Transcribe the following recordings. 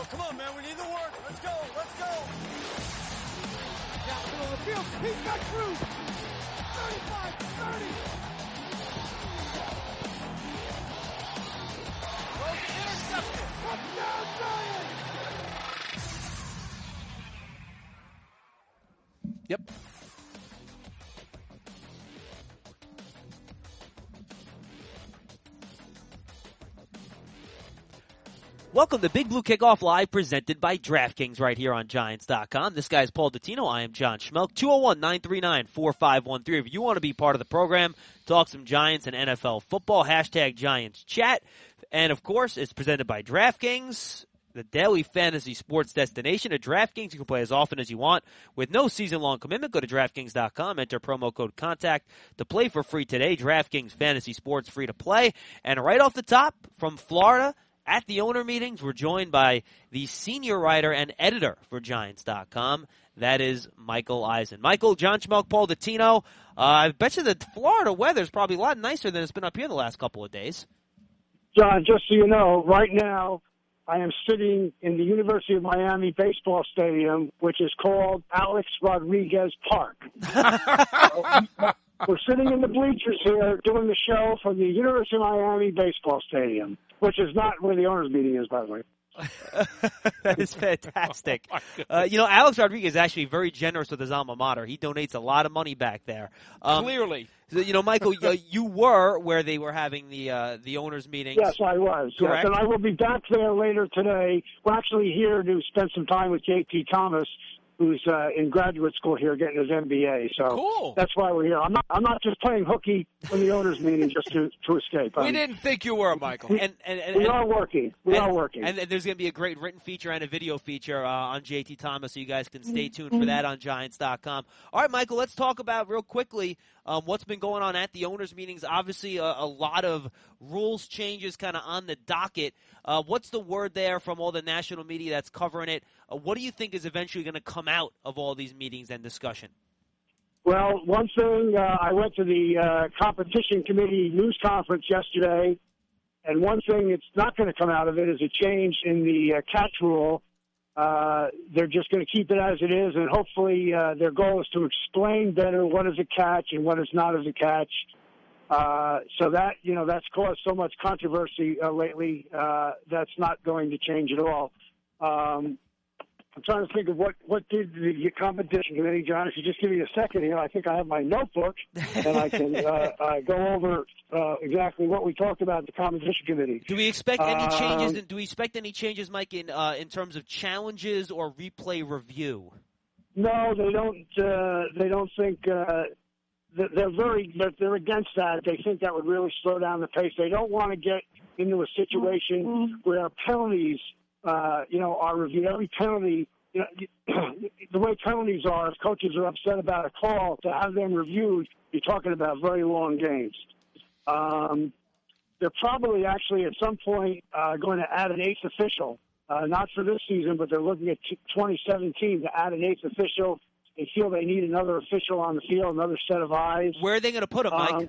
Come on, man. We need the work. Let's go. Let's go. Down the middle of the field. He's got Cruz. 35, 30. Intercepted. Touchdown, Giants. Yep. Welcome to Big Blue Kickoff Live, presented by DraftKings right here on Giants.com. This guy is Paul Dottino. I am John Schmelk. 201-939-4513. If you want to be part of the program, talk some Giants and NFL football, hashtag Giants Chat. And, of course, it's presented by DraftKings, the daily fantasy sports destination. At DraftKings, you can play as often as you want with no season-long commitment. Go to DraftKings.com, enter promo code CONTACT to play for free today. DraftKings Fantasy Sports, free to play. And right off the top, from Florida, at the owner meetings, we're joined by the senior writer and editor for Giants.com. That is Michael Eisen. Michael, John Schmelk, Paul Dottino. I bet you the Florida weather is probably a lot nicer than it's been up here the last couple of days. John, just so you know, right now I am sitting in the University of Miami baseball stadium, which is called Alex Rodriguez Park. We're sitting in the bleachers here doing the show from the University of Miami baseball stadium, which is not where the owners' meeting is, by the way. That is fantastic. Alex Rodriguez is actually very generous with his alma mater. He donates a lot of money back there. Clearly. So, Michael, you were where they were having the owners' meetings. Yes, I was. Yes, and I will be back there later today. We're actually here to spend some time with J.T. Thomas, who's in graduate school here getting his MBA. So cool. That's why we're here. I'm not just playing hooky in the owners' meeting just to escape. We didn't think you were, Michael. And we are working. We are working. And there's going to be a great written feature and a video feature on JT Thomas, so you guys can stay tuned for that on Giants.com. All right, Michael, let's talk about real quickly what's been going on at the owners' meetings. Obviously, a lot of rules changes kind of on the docket. What's the word there from all the national media that's covering it? What do you think is eventually going to come out of all these meetings and discussion? Well, one thing, I went to the competition committee news conference yesterday, and one thing that's not going to come out of it is a change in the catch rule. They're just going to keep it as it is, and hopefully their goal is to explain better what is a catch and what is not as a catch. So that, that's caused so much controversy lately. That's not going to change at all. I'm trying to think of what did the competition committee, John. If you just give me a second here, I think I have my notebook, and I can go over exactly what we talked about at the competition committee. Do we expect any changes? Do we expect any changes, Mike, in terms of challenges or replay review? No, they don't. They don't think they're against that. They think that would really slow down the pace. They don't want to get into a situation where penalties. Are reviewed. Every penalty, the way penalties are, if coaches are upset about a call, to have them reviewed, you're talking about very long games. They're probably actually at some point going to add an eighth official, not for this season, but they're looking at 2017 to add an eighth official. They feel they need another official on the field, another set of eyes. Where are they going to put him, Mike?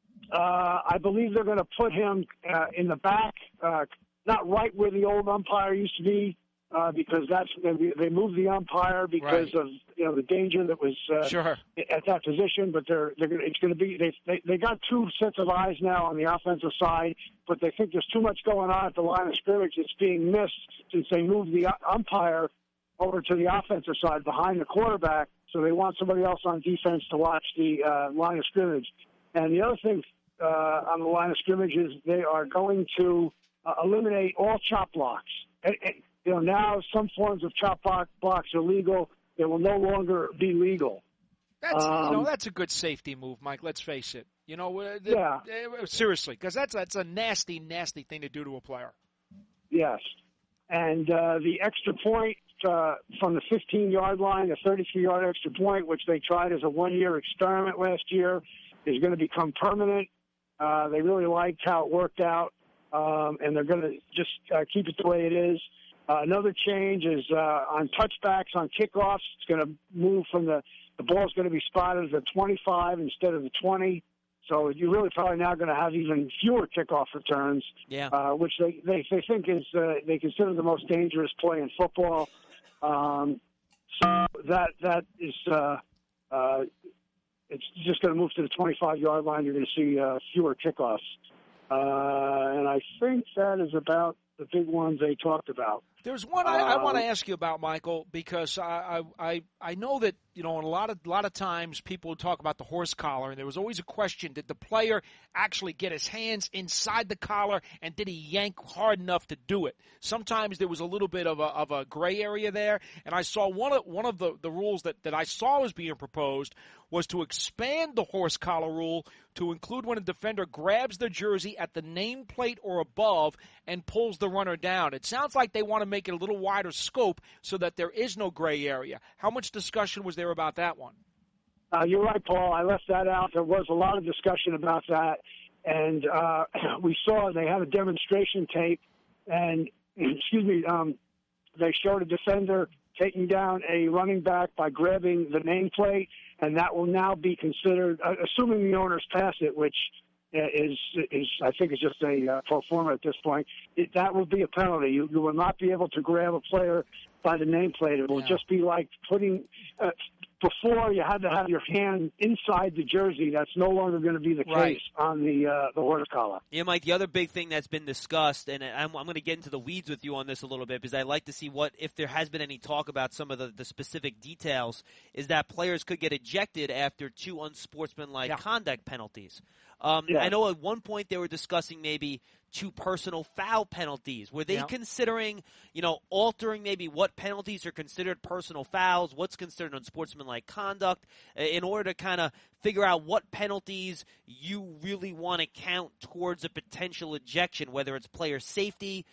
I believe they're going to put him in the back, not right where the old umpire used to be, because they moved the umpire because of the danger that was at that position. But it's going to be they got two sets of eyes now on the offensive side, but they think there's too much going on at the line of scrimmage that's being missed since they moved the umpire over to the offensive side behind the quarterback. So they want somebody else on defense to watch the line of scrimmage. And the other thing on the line of scrimmage is they are going to eliminate all chop blocks. Now some forms of chop blocks are legal. They will no longer be legal. That's a good safety move, Mike. Let's face it. Seriously, because that's a nasty, nasty thing to do to a player. Yes, and the extra point from the 15-yard line, the 33-yard extra point, which they tried as a one-year experiment last year, is going to become permanent. They really liked how it worked out. And they're going to just keep it the way it is. Another change is on touchbacks, on kickoffs. It's going to move from the ball's going to be spotted at the 25 instead of the 20. So you're really probably now going to have even fewer kickoff returns, which they think is they consider the most dangerous play in football. So that is it's just going to move to the 25-yard line. You're going to see fewer kickoffs, and I think that is about the big ones they talked about. There's one I want to ask you about, Michael, because I know that, you know, a lot of times people talk about the horse collar, and there was always a question: did the player actually get his hands inside the collar, and did he yank hard enough to do it? Sometimes there was a little bit of a gray area there, and I saw one of the rules that I saw was being proposed was to expand the horse collar rule to include when a defender grabs the jersey at the nameplate or above and pulls the runner down. It sounds like they want to make it a little wider scope so that there is no gray area. How much discussion was there about that one? You're right, Paul. I left that out. There was a lot of discussion about that, and we saw they had a demonstration tape, and they showed a defender taking down a running back by grabbing the nameplate, and that will now be considered, assuming the owners pass it, which is I think is just a pro forma at this point. That will be a penalty. You will not be able to grab a player by the nameplate. It will just be like putting before you had to have your hand inside the jersey. That's no longer going to be the case on the horse collar. Yeah, Mike, the other big thing that's been discussed, and I'm going to get into the weeds with you on this a little bit because I like to see if there has been any talk about some of the specific details, is that players could get ejected after 2 unsportsmanlike conduct penalties. I know at one point they were discussing maybe 2 personal foul penalties. Were they considering, altering maybe what penalties are considered personal fouls, what's considered unsportsmanlike conduct, in order to kind of figure out what penalties you really want to count towards a potential ejection, whether it's player safety,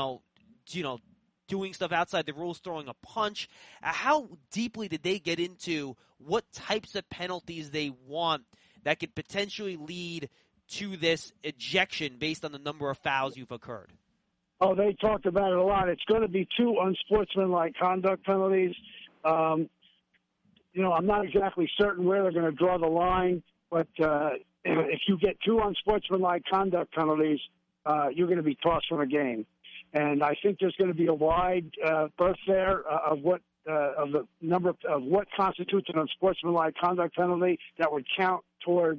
doing stuff outside the rules, throwing a punch. How deeply did they get into what types of penalties they want that could potentially lead to this ejection based on the number of fouls you've occurred? Oh, they talked about it a lot. It's going to be 2 unsportsmanlike conduct penalties. I'm not exactly certain where they're going to draw the line, but if you get 2 unsportsmanlike conduct penalties, you're going to be tossed from a game. And I think there's going to be a wide berth there of the number of what constitutes an unsportsmanlike conduct penalty that would count toward,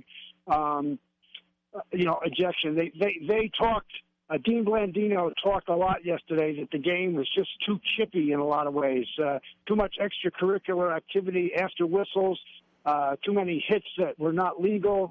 ejection. They talked. Dean Blandino talked a lot yesterday that the game was just too chippy in a lot of ways. Too much extracurricular activity after whistles. Too many hits that were not legal.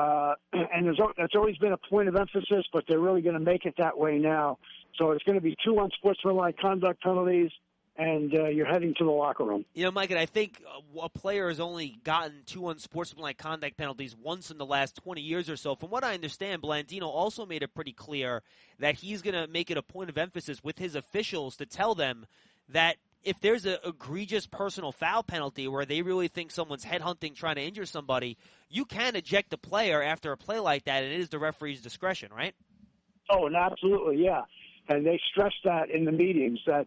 And that's always been a point of emphasis, but they're really going to make it that way now. So it's going to be 2 unsportsmanlike conduct penalties, and you're heading to the locker room. Mike, and I think a player has only gotten 2 unsportsmanlike conduct penalties once in the last 20 years or so. From what I understand, Blandino also made it pretty clear that he's going to make it a point of emphasis with his officials to tell them that if there's an egregious personal foul penalty where they really think someone's headhunting, trying to injure somebody, you can eject a player after a play like that, and it is the referee's discretion, right? Oh, and absolutely, yeah. And they stressed that in the meetings that,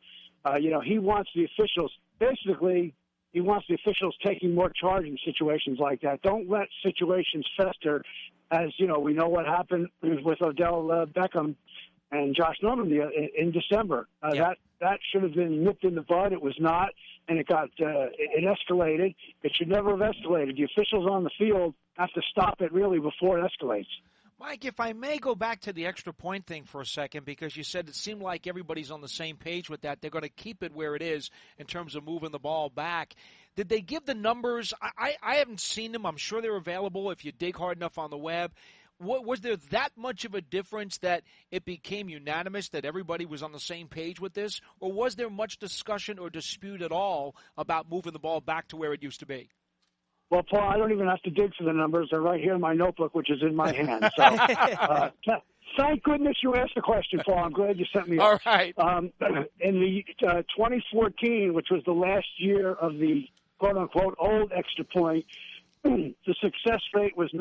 he wants the officials, basically, he wants the officials taking more charge in situations like that. Don't let situations fester. As, we know what happened with Odell Beckham and Josh Norman in December. That should have been nipped in the bud. It was not, and it escalated. It should never have escalated. The officials on the field have to stop it really before it escalates. Mike, if I may go back to the extra point thing for a second, because you said it seemed like everybody's on the same page with that. They're going to keep it where it is in terms of moving the ball back. Did they give the numbers? I haven't seen them. I'm sure they're available if you dig hard enough on the web. Was there that much of a difference that it became unanimous that everybody was on the same page with this? Or was there much discussion or dispute at all about moving the ball back to where it used to be? Well, Paul, I don't even have to dig for the numbers. They're right here in my notebook, which is in my hand. So, thank goodness you asked the question, Paul. I'm glad you sent me all right. In the 2014, which was the last year of the quote-unquote old extra point, the success rate was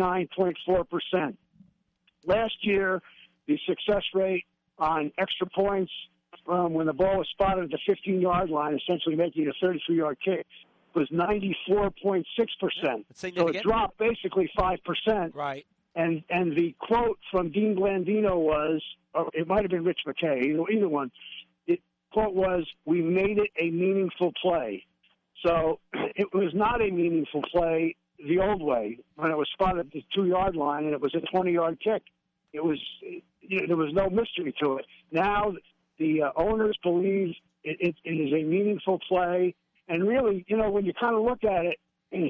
99.4%. Last year, the success rate on extra points from when the ball was spotted at the 15-yard line, essentially making it a 33-yard kick, was 94.6%. So it dropped basically 5%. Right. And the quote from Dean Blandino was, or it might have been Rich McKay, either one. The quote was, "We made it a meaningful play." So it was not a meaningful play the old way when it was spotted at the 2-yard line and it was a 20-yard kick. It was, there was no mystery to it. Now the owners believe it is a meaningful play. And really, when you kind of look at it,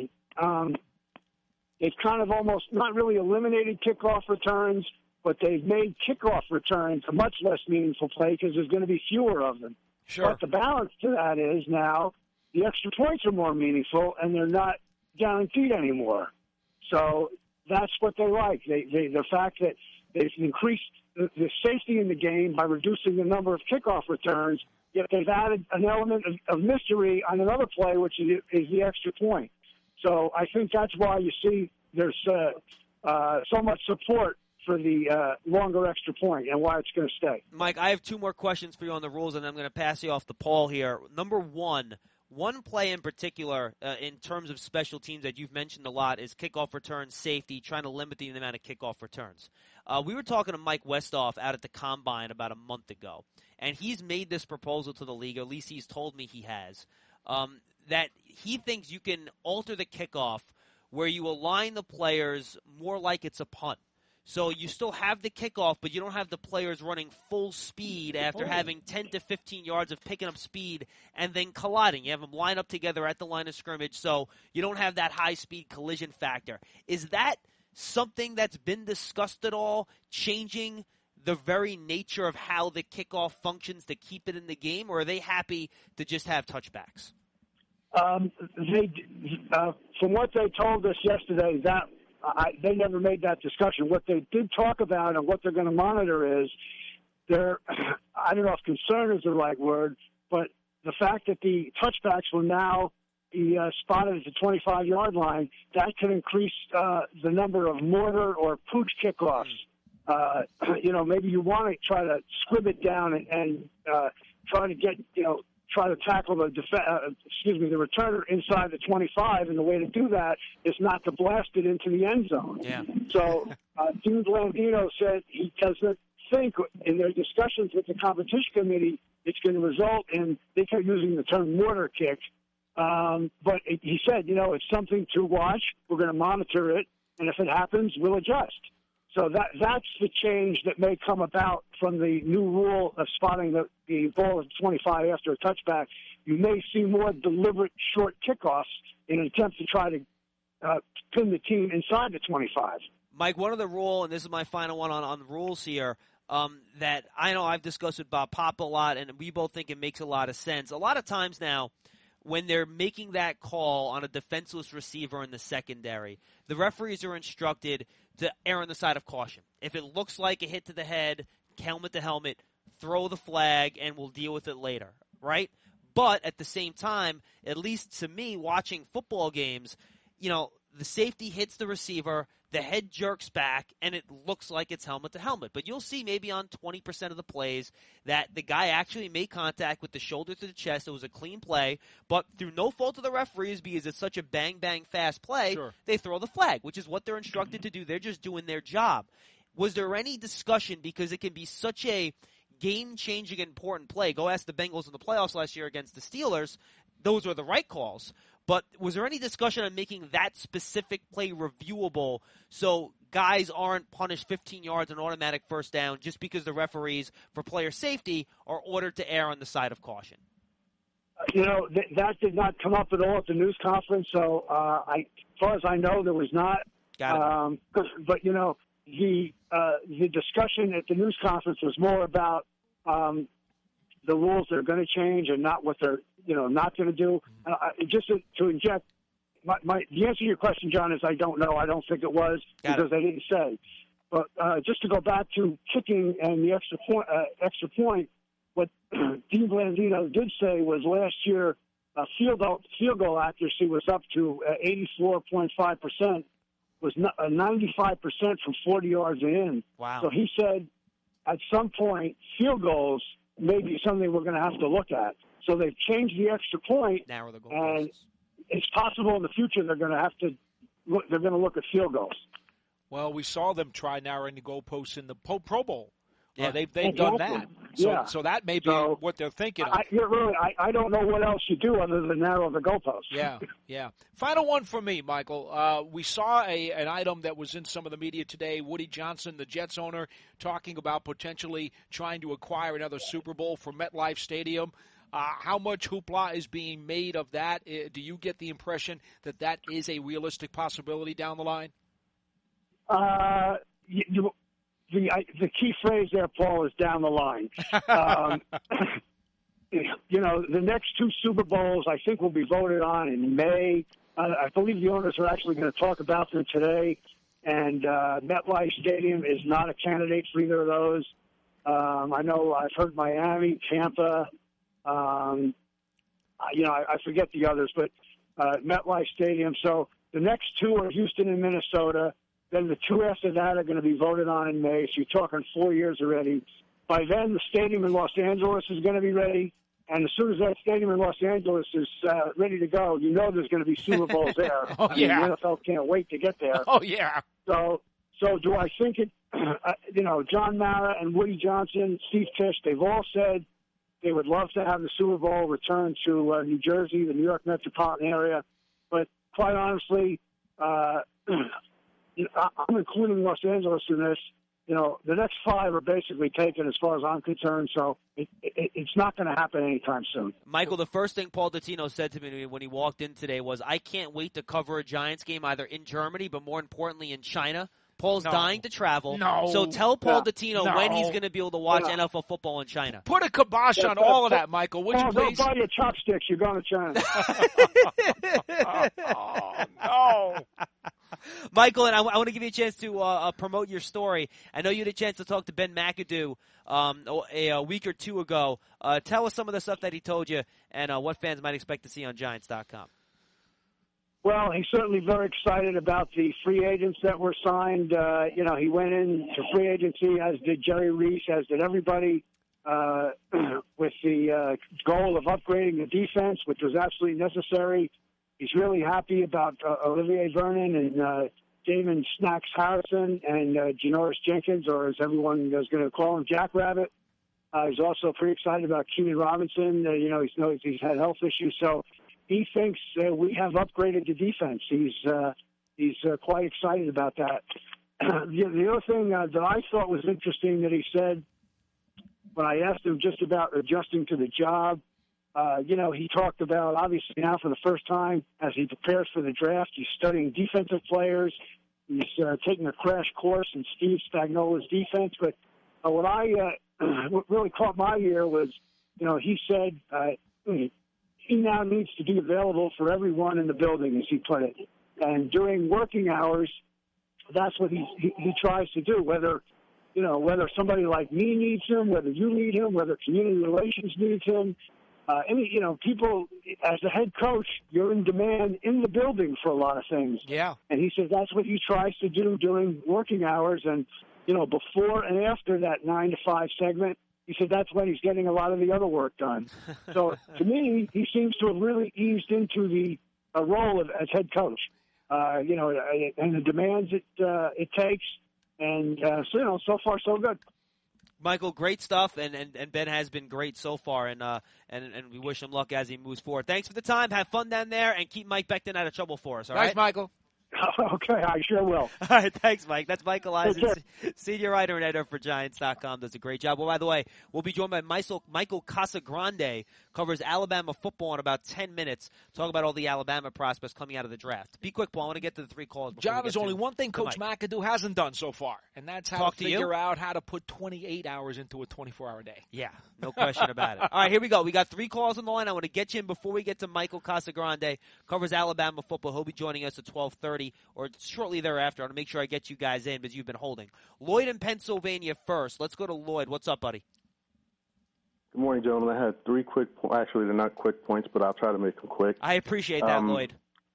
they've kind of almost not really eliminated kickoff returns, but they've made kickoff returns a much less meaningful play because there's going to be fewer of them. Sure. But the balance to that is now the extra points are more meaningful, and they're not guaranteed anymore. So that's what they like. The fact that they've increased the safety in the game by reducing the number of kickoff returns, yet they've added an element of mystery on another play, which is the extra point. So I think that's why you see there's so much support for the longer extra point and why it's going to stay. Mike, I have 2 more questions for you on the rules, and I'm going to pass you off to Paul here. Number one play in particular in terms of special teams that you've mentioned a lot is kickoff return safety, trying to limit the amount of kickoff returns. We were talking to Mike Westhoff out at the Combine about a month ago, and he's made this proposal to the league, or at least he's told me he has, that he thinks you can alter the kickoff where you align the players more like it's a punt. So you still have the kickoff, but you don't have the players running full speed after having 10 to 15 yards of picking up speed and then colliding. You have them line up together at the line of scrimmage, so you don't have that high-speed collision factor. Is that something that's been discussed at all, changing the very nature of how the kickoff functions to keep it in the game, or are they happy to just have touchbacks? From what they told us yesterday, they never made that discussion. What they did talk about and what they're going to monitor is I don't know if concern is the right word, but the fact that the touchbacks will now be spotted at the 25-yard line, that can increase the number of mortar or pooch kickoffs. Maybe you want to try to squib it down and try to get, try to tackle the returner inside the 25, and the way to do that is not to blast it into the end zone. Yeah. So Dean Blandino said he doesn't think in their discussions with the competition committee it's going to result in, they kept using the term mortar kick, but he said, it's something to watch. We're going to monitor it, and if it happens, we'll adjust. So that's the change that may come about from the new rule of spotting the ball at 25 after a touchback. You may see more deliberate short kickoffs in an attempt to try to pin the team inside the 25. Mike, one of the rule, and this is my final one on the rules here, that I know I've discussed with Bob Pop a lot, and we both think it makes a lot of sense. A lot of times now, when they're making that call on a defenseless receiver in the secondary, the referees are instructed to err on the side of caution. If it looks like a hit to the head, helmet to helmet, throw the flag, and we'll deal with it later, right? But at the same time, at least to me, watching football games, the safety hits the receiver, the head jerks back, and it looks like it's helmet to helmet. But you'll see maybe on 20% of the plays that the guy actually made contact with the shoulder to the chest. It was a clean play, but through no fault of the referees, because it's such a bang-bang fast play, Sure. They throw the flag, which is what they're instructed to do. They're just doing their job. Was there any discussion, because it can be such a game-changing important play? Go ask the Bengals in the playoffs last year against the Steelers. Those were the right calls. But was there any discussion on making that specific play reviewable so guys aren't punished 15 yards and automatic first down just because the referees, for player safety, are ordered to err on the side of caution? That did not come up at all at the news conference, so as far as I know, there was not. Got it. But, the discussion at the news conference was more about the rules that are going to change and not what they're not going to do. Just to inject, the answer to your question, John, is I don't know. I don't think it was because they didn't say. But just to go back to kicking and the extra point, what Dean Blandino did say was last year field goal accuracy was up to 84.5%, was 95% from 40 yards in. Wow. So he said at some point field goals may be something we're going to have to look at. So they've changed the extra point, Narrow the goal and it's possible in the future they're going to have to look. They're going to look at field goals. Well, we saw them try narrowing the goalposts in the Pro Bowl. Yeah. They've done that. So that may be what they're thinking of. I don't know what else you do other than narrow the goalposts. Yeah. Final one for me, Michael. We saw an item that was in some of the media today. Woody Johnson, the Jets owner, talking about potentially trying to acquire another Super Bowl for MetLife Stadium. How much hoopla is being made of that? Do you get the impression that that is a realistic possibility down the line? The key phrase there, Paul, is down the line. The next two Super Bowls, I think, will be voted on in May. I believe the owners are actually going to talk about them today. And MetLife Stadium is not a candidate for either of those. I know I've heard Miami, Tampa. I forget the others, but MetLife Stadium. So the next two are Houston and Minnesota. Then the two after that are going to be voted on in May. So you're talking 4 years already. By then, the stadium in Los Angeles is going to be ready. And as soon as that stadium in Los Angeles is ready to go, there's going to be Super Bowls there. The NFL can't wait to get there. Oh, yeah. So do I think it, John Mara and Woody Johnson, Steve Tisch, they've all said they would love to have the Super Bowl return to New Jersey, the New York metropolitan area. But quite honestly, I'm including Los Angeles in this. The next five are basically taken as far as I'm concerned, so it's not going to happen anytime soon. Michael, the first thing Paul Dottino said to me when he walked in today was, I can't wait to cover a Giants game either in Germany, but more importantly in China. Paul's dying to travel. So tell Paul Dottino when he's going to be able to watch NFL football in China. Put a kibosh on all of that, Michael, would you please? Don't buy your chopsticks. You're going to China. No. Michael, and I want to give you a chance to promote your story. I know you had a chance to talk to Ben McAdoo a week or two ago. Tell us some of the stuff that he told you and what fans might expect to see on Giants.com. Well, he's certainly very excited about the free agents that were signed. He went into free agency, as did Jerry Reese, as did everybody, with the goal of upgrading the defense, which was absolutely necessary. He's really happy about Olivier Vernon and Damon Snacks Harrison and Janoris Jenkins, or as everyone is going to call him, Jackrabbit. He's also pretty excited about Keenan Robinson. He's had health issues, so he thinks we have upgraded the defense. He's quite excited about that. The other thing that I thought was interesting that he said when I asked him just about adjusting to the job, he talked about, obviously now for the first time as he prepares for the draft, he's studying defensive players. He's taking a crash course in Steve Spagnuolo's defense. But what really caught my ear was, he said he now needs to be available for everyone in the building, as he put it. And during working hours, that's what he tries to do, whether somebody like me needs him, whether you need him, whether community relations needs him. People, as a head coach, you're in demand in the building for a lot of things. Yeah. And he says that's what he tries to do during working hours. And, before and after that 9 to 5 segment, he said that's when he's getting a lot of the other work done. So to me, he seems to have really eased into the role as head coach, and the demands it takes. And, so far so good. Michael, great stuff, and Ben has been great so far, and we wish him luck as he moves forward. Thanks for the time. Have fun down there, and keep Mike Becton out of trouble for us. All right, thanks, Michael. Okay, I sure will. All right, thanks, Mike. That's Michael Eisen, senior writer and editor for Giants.com. Does a great job. Well, by the way, we'll be joined by Michael Casagrande, covers Alabama football in about 10 minutes. Talk about all the Alabama prospects coming out of the draft. Be quick, Paul. I want to get to the 3 calls. John, there's only one thing Coach McAdoo hasn't done so far, and that's how to figure out how to put 28 hours into a 24-hour day. Yeah, no question about it. All right, here we go. We got 3 calls on the line. I want to get you in before we get to Michael Casagrande, covers Alabama football. He'll be joining us at 12:30 or shortly thereafter. I want to make sure I get you guys in because you've been holding. Lloyd in Pennsylvania first. Let's go to Lloyd. What's up, buddy? Good morning, gentlemen. I had 3 quick actually, they're not quick points, but I'll try to make them quick. I appreciate that, Lloyd.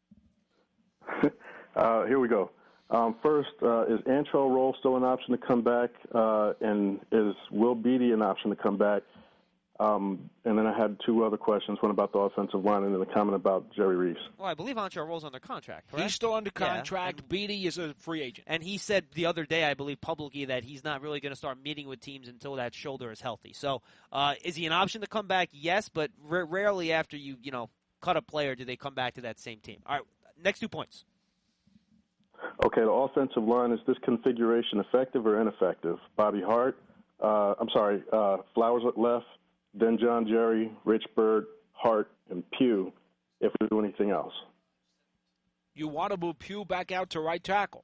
Here we go. First, is Antrell Roll still an option to come back? And is Will Beatty an option to come back? And then I had two other questions, one about the offensive line and then a comment about Jerry Reese. Well, I believe Antrel Roll's under contract, correct? He's still under contract. Yeah. Beatty is a free agent. And he said the other day, I believe publicly, that he's not really going to start meeting with teams until that shoulder is healthy. So is he an option to come back? Yes, but rarely after you cut a player do they come back to that same team. All right, next 2 points. Okay, the offensive line, is this configuration effective or ineffective? Bobby Hart, Flowers at left, then John Jerry, Rich Bird, Hart, and Pugh, if we do anything else. You want to move Pugh back out to right tackle.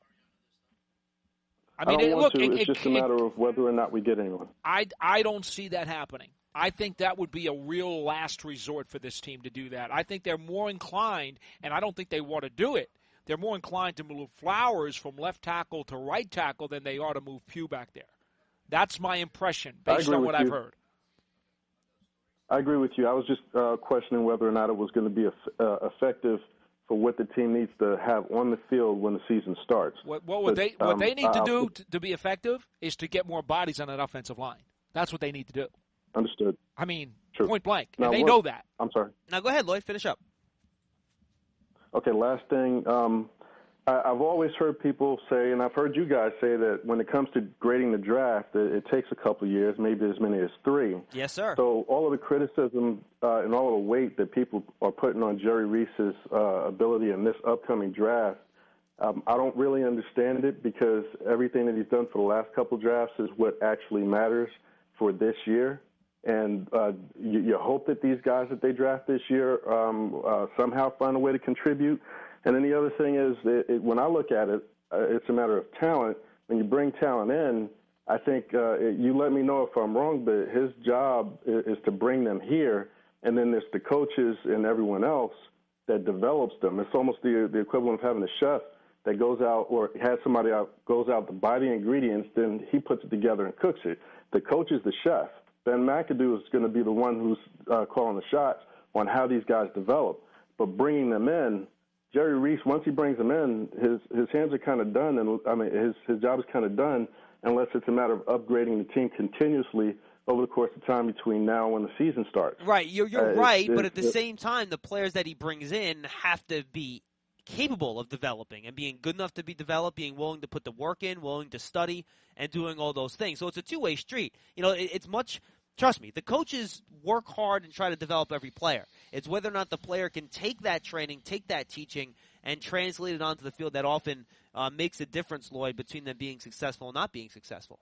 I don't want to. It's just a matter of whether or not we get anyone. I don't see that happening. I think that would be a real last resort for this team to do that. I think they're more inclined, and I don't think they want to do it, they're more inclined to move Flowers from left tackle to right tackle than they are to move Pugh back there. That's my impression based on what I've heard. I agree with you. I was just questioning whether or not it was going to be effective for what the team needs to have on the field when the season starts. What they need to do to be effective is to get more bodies on that offensive line. That's what they need to do. Understood. I mean, True. Point blank. Now, and they know that. I'm sorry. Now go ahead, Lloyd. Finish up. Okay, last thing. I've always heard people say, and I've heard you guys say, that when it comes to grading the draft, it takes a couple of years, maybe as many as 3. Yes, sir. So all of the criticism and all of the weight that people are putting on Jerry Reese's ability in this upcoming draft, I don't really understand it, because everything that he's done for the last couple of drafts is what actually matters for this year. And you hope that these guys that they draft this year somehow find a way to contribute. And then the other thing is, when I look at it, it's a matter of talent. When you bring talent in, I think you let me know if I'm wrong, but his job is to bring them here, and then there's the coaches and everyone else that develops them. It's almost the equivalent of having a chef that goes out, or has somebody out, goes out to buy the ingredients, then he puts it together and cooks it. The coach is the chef. Ben McAdoo is going to be the one who's calling the shots on how these guys develop. But bringing them in, Jerry Reese, once he brings them in, his hands are kind of done, and I mean his job is kind of done, unless it's a matter of upgrading the team continuously over the course of time between now and when the season starts. Right, you're right, but at the same time, the players that he brings in have to be capable of developing and being good enough to be developed, being willing to put the work in, willing to study, and doing all those things. So it's a two-way street. It's much. Trust me, the coaches work hard and try to develop every player. It's whether or not the player can take that training, take that teaching, and translate it onto the field that often makes a difference, Lloyd, between them being successful and not being successful.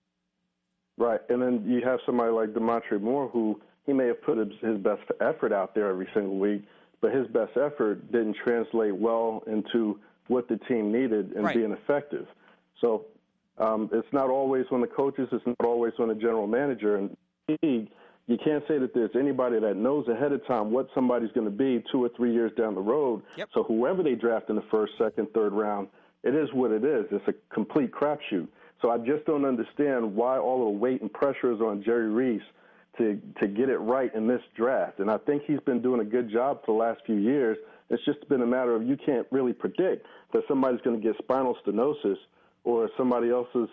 Right, and then you have somebody like Demontre Moore, who he may have put his best effort out there every single week, but his best effort didn't translate well into what the team needed and being effective. So it's not always on the coaches, it's not always on the general manager, and you can't say that there's anybody that knows ahead of time what somebody's going to be 2 or 3 years down the road. Yep. So whoever they draft in the first, second, third round, it is what it is. It's a complete crapshoot. So I just don't understand why all the weight and pressure is on Jerry Reese to get it right in this draft. And I think he's been doing a good job for the last few years. It's just been a matter of you can't really predict that somebody's going to get spinal stenosis, or somebody else's,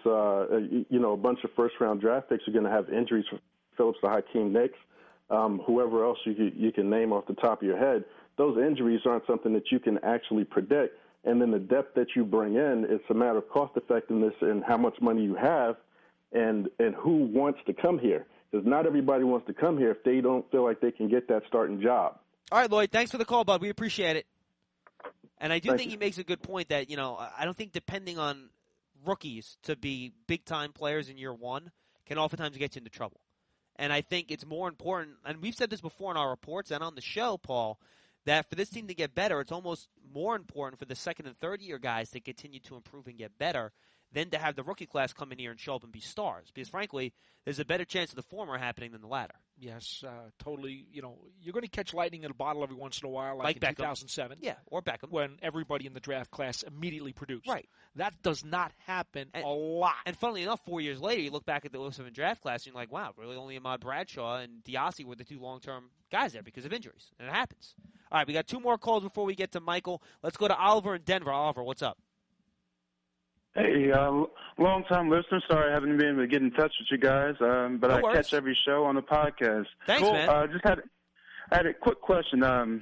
a bunch of first-round draft picks are going to have injuries for Phillips to Hakeem Nicks, whoever else you can name off the top of your head. Those injuries aren't something that you can actually predict. And then the depth that you bring in, it's a matter of cost-effectiveness and how much money you have and who wants to come here. Because not everybody wants to come here if they don't feel like they can get that starting job. All right, Lloyd, thanks for the call, bud. We appreciate it. And I do think he makes a good point that, I don't think depending on rookies to be big-time players in year one can oftentimes get you into trouble. And I think it's more important, and we've said this before in our reports and on the show, Paul, that for this team to get better, it's almost more important for the second and third year guys to continue to improve and get better than to have the rookie class come in here and show up and be stars. Because frankly, there's a better chance of the former happening than the latter. Yes, totally. You're going to catch lightning in a bottle every once in a while, like in Beckham. 2007. Yeah, or Beckham. When everybody in the draft class immediately produced. Right. That does not happen a lot. And funnily enough, 4 years later, you look back at the 07 draft class, and you're like, wow, really only Ahmad Bradshaw and Diassi were the two long-term guys there because of injuries. And it happens. All right, we got 2 more calls before we get to Michael. Let's go to Oliver in Denver. Oliver, what's up? Hey, long-time listener. Sorry I haven't been able to get in touch with you guys, but I catch every show on the podcast. Thanks, cool. man. I had a quick question. I'm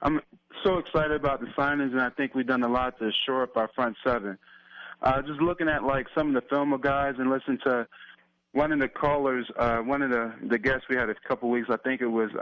so excited about the signings, and I think we've done a lot to shore up our front seven. Just looking at like some of the film guys and listening to one of the callers, one of the guests we had a couple weeks. I think it was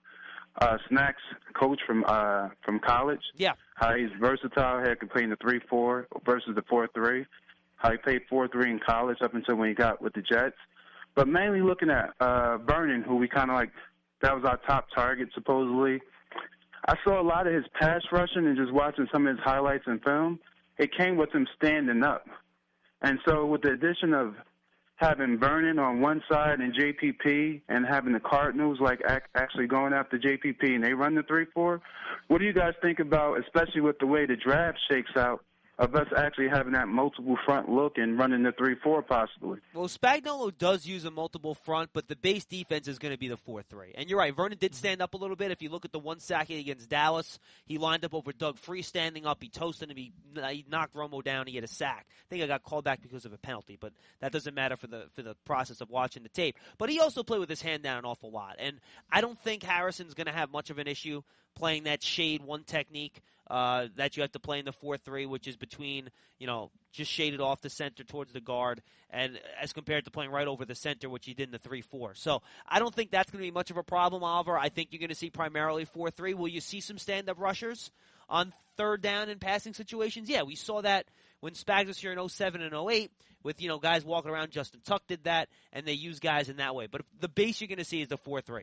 Snacks coach from college. Yeah. How he's versatile. He could play in the 3-4 versus the 4-3. How he played 4-3 in college up until when he got with the Jets. But mainly looking at Vernon, who we kind of like, that was our top target supposedly. I saw a lot of his pass rushing and just watching some of his highlights in film. It came with him standing up. And so with the addition of having Vernon on one side and JPP and having the Cardinals like actually going after JPP and they run the 3-4, what do you guys think about, especially with the way the draft shakes out, of us actually having that multiple front look and running the 3-4 possibly? Well, Spagnuolo does use a multiple front, but the base defense is going to be the 4-3. And you're right, Vernon did stand up a little bit. If you look at the one sack against Dallas, he lined up over Doug Free standing up. He toasted him. He knocked Romo down. He had a sack. I think I got called back because of a penalty, but that doesn't matter for the process of watching the tape. But he also played with his hand down an awful lot. And I don't think Harrison's going to have much of an issue playing that shade one technique that you have to play in the 4-3, which is between, just shaded off the center towards the guard, and as compared to playing right over the center, which he did in the 3-4. So I don't think that's going to be much of a problem, Oliver. I think you're going to see primarily 4-3. Will you see some stand-up rushers on third down in passing situations? Yeah, we saw that when Spags was here in 07 and 08 with, guys walking around. Justin Tuck did that, and they use guys in that way. But the base you're going to see is the 4-3.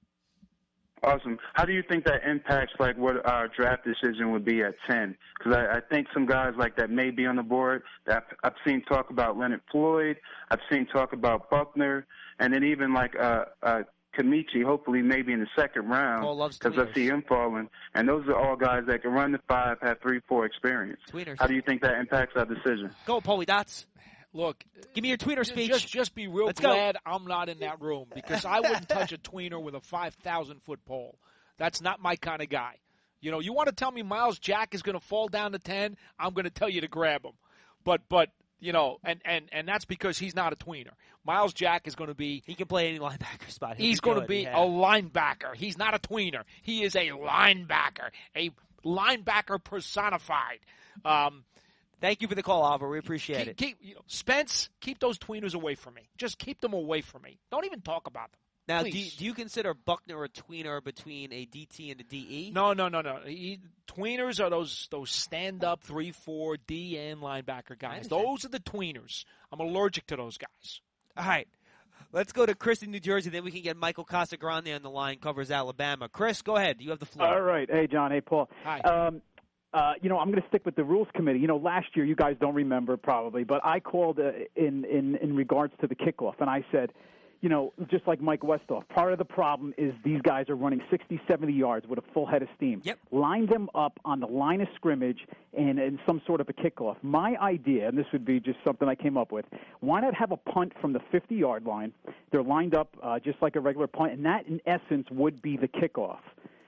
Awesome. How do you think that impacts like what our draft decision would be at 10? Because I think some guys like that may be on the board. That I've seen talk about Leonard Floyd. I've seen talk about Buckner, and then even like Kamichi, hopefully maybe in the second round, because I see him falling. And those are all guys that can run the 5, have 3-4 experience. Tweeners. How do you think that impacts our decision? Go, Paulie Dots. Look, give me your tweener speech. Just be real glad I'm not in that room, because I wouldn't touch a tweener with a 5,000-foot pole. That's not my kind of guy. You want to tell me Miles Jack is going to fall down to 10? I'm going to tell you to grab him. But and that's because he's not a tweener. Miles Jack is going to be. He can play any linebacker spot. He's going to be a linebacker. He's not a tweener. He is a linebacker personified. Thank you for the call, Oliver. We appreciate it. Spence, keep those tweeners away from me. Just keep them away from me. Don't even talk about them. Now, do you consider Buckner a tweener between a DT and a DE? No. Tweeners are those stand-up 3-4 DN linebacker guys. Those are the tweeners. I'm allergic to those guys. All right. Let's go to Chris in New Jersey. Then we can get Michael Casagrande on the line, covers Alabama. Chris, go ahead. You have the floor. All right. Hey, John. Hey, Paul. Hi. I'm going to stick with the Rules Committee. Last year, you guys don't remember probably, but I called in regards to the kickoff, and I said, just like Mike Westhoff, part of the problem is these guys are running 60, 70 yards with a full head of steam. Yep. Line them up on the line of scrimmage and in some sort of a kickoff. My idea, and this would be just something I came up with, why not have a punt from the 50-yard line? They're lined up just like a regular punt, and that, in essence, would be the kickoff.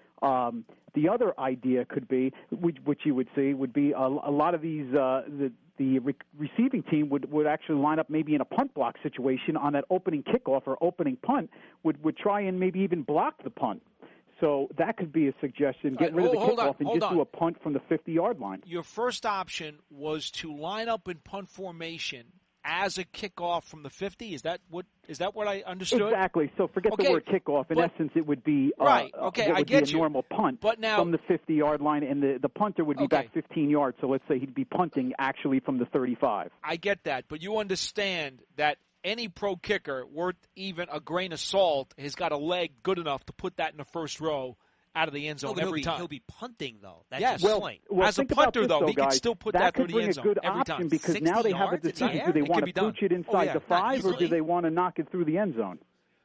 The other idea could be, which you would see, would be a lot of these the receiving team would actually line up maybe in a punt block situation on that opening kickoff or opening punt, would try and maybe even block the punt. So that could be a suggestion. Get rid of the kickoff and just do a punt from the 50-yard line. Your first option was to line up in punt formation as a kickoff from the 50. Is that what I understood? Exactly. So forget the word kickoff. In essence, it would be right. Okay, I get a normal punt but now, from the 50-yard line, and the punter would be back 15 yards. So let's say he'd be punting actually from the 35. I get that, but you understand that any pro kicker worth even a grain of salt has got a leg good enough to put that in the first row out of the end zone every time. He'll be punting, though. That's yes. the point. Well, as a punter, though, he can still put that through the end zone every time. That could bring a good option because now they have a decision. Do they want to pooch it inside the 5 or do they want to knock it through the end zone?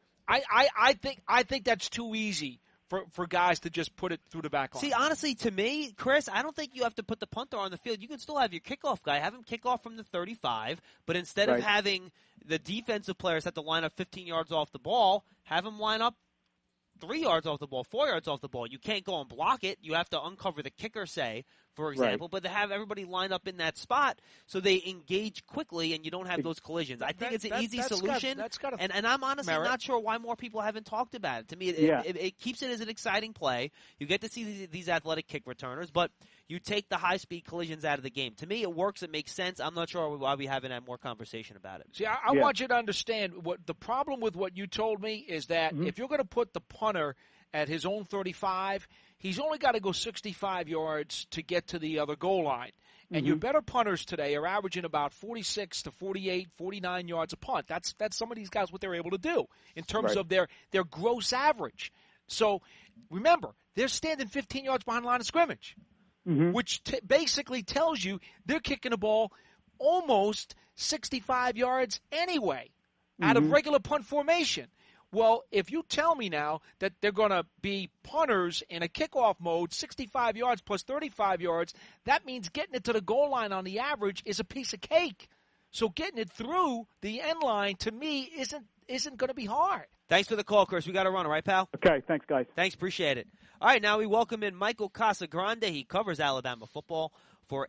I think that's too easy for guys to just put it through the back line. See, honestly, to me, Chris, I don't think you have to put the punter on the field. You can still have your kickoff guy. Have him kick off from the 35, but instead of having the defensive players have to line up 15 yards off the ball, have him line up 3 yards off the ball, 4 yards off the ball. You can't go and block it. You have to uncover the kicker, say, for example, but to have everybody line up in that spot so they engage quickly and you don't have those collisions. I think it's an easy solution, and I'm honestly not sure why more people haven't talked about it. To me, it keeps it as an exciting play. You get to see these athletic kick returners, but you take the high-speed collisions out of the game. To me, it works. It makes sense. I'm not sure why we haven't had more conversation about it. See, I want you to understand what the problem with what you told me is that if you're going to put the punter at his own 35, he's only got to go 65 yards to get to the other goal line. And your better punters today are averaging about 46 to 48, 49 yards a punt. That's some of these guys what they're able to do in terms of their gross average. So remember, they're standing 15 yards behind the line of scrimmage, which basically tells you they're kicking the ball almost 65 yards anyway out of regular punt formation. Well, if you tell me now that they're going to be punters in a kickoff mode, 65 yards plus 35 yards, that means getting it to the goal line on the average is a piece of cake. So getting it through the end line, to me, isn't going to be hard. Thanks for the call, Chris. We got to run, all right, pal? Okay, thanks, guys. Thanks, appreciate it. All right, now we welcome in Michael Casagrande. He covers Alabama football for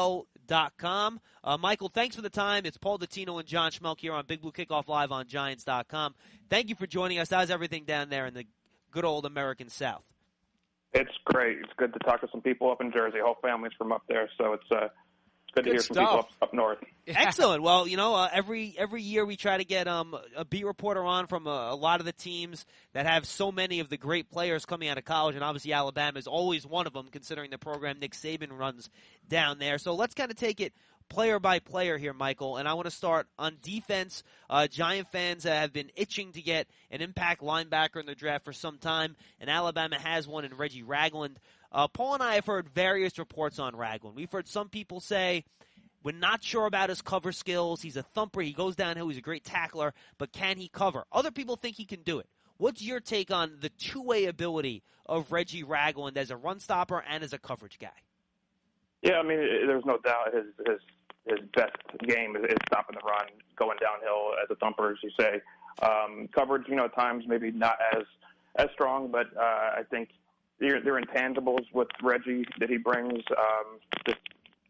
AL.com. Michael, thanks for the time. It's Paul Dottino and John Schmelk here on Big Blue Kickoff Live on Giants.com. Thank you for joining us. How's everything down there in the good old American South? It's great. It's good to talk to some people up in Jersey. Whole family's from up there, so it's good to hear from people up north. Excellent. Well, every year we try to get a beat reporter on from a lot of the teams that have so many of the great players coming out of college, and obviously Alabama is always one of them, considering the program Nick Saban runs down there. So let's kind of take it player by player here, Michael, and I want to start on defense. Giant fans have been itching to get an impact linebacker in the draft for some time, and Alabama has one in Reggie Ragland. Paul and I have heard various reports on Ragland. We've heard some people say, we're not sure about his cover skills. He's a thumper. He goes downhill. He's a great tackler. But can he cover? Other people think he can do it. What's your take on the two-way ability of Reggie Ragland as a run stopper and as a coverage guy? Yeah, I mean, there's no doubt his best game is stopping the run, going downhill as a thumper, as you say. Coverage, at times maybe not as strong, but I think there are intangibles with Reggie that he brings. Just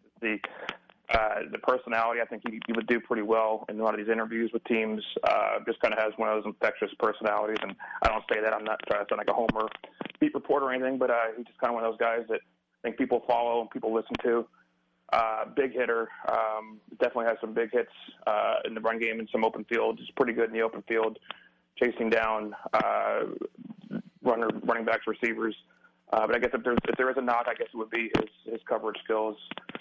the personality, I think he would do pretty well in a lot of these interviews with teams. Just kind of has one of those infectious personalities, and I don't say that. I'm not trying to sound like a homer beat reporter or anything, but he's just kind of one of those guys that I think people follow and people listen to. Big hitter, definitely has some big hits in the run game in some open field. He's pretty good in the open field, chasing down running backs, receivers. But I guess if there is a knock, I guess it would be his coverage skills.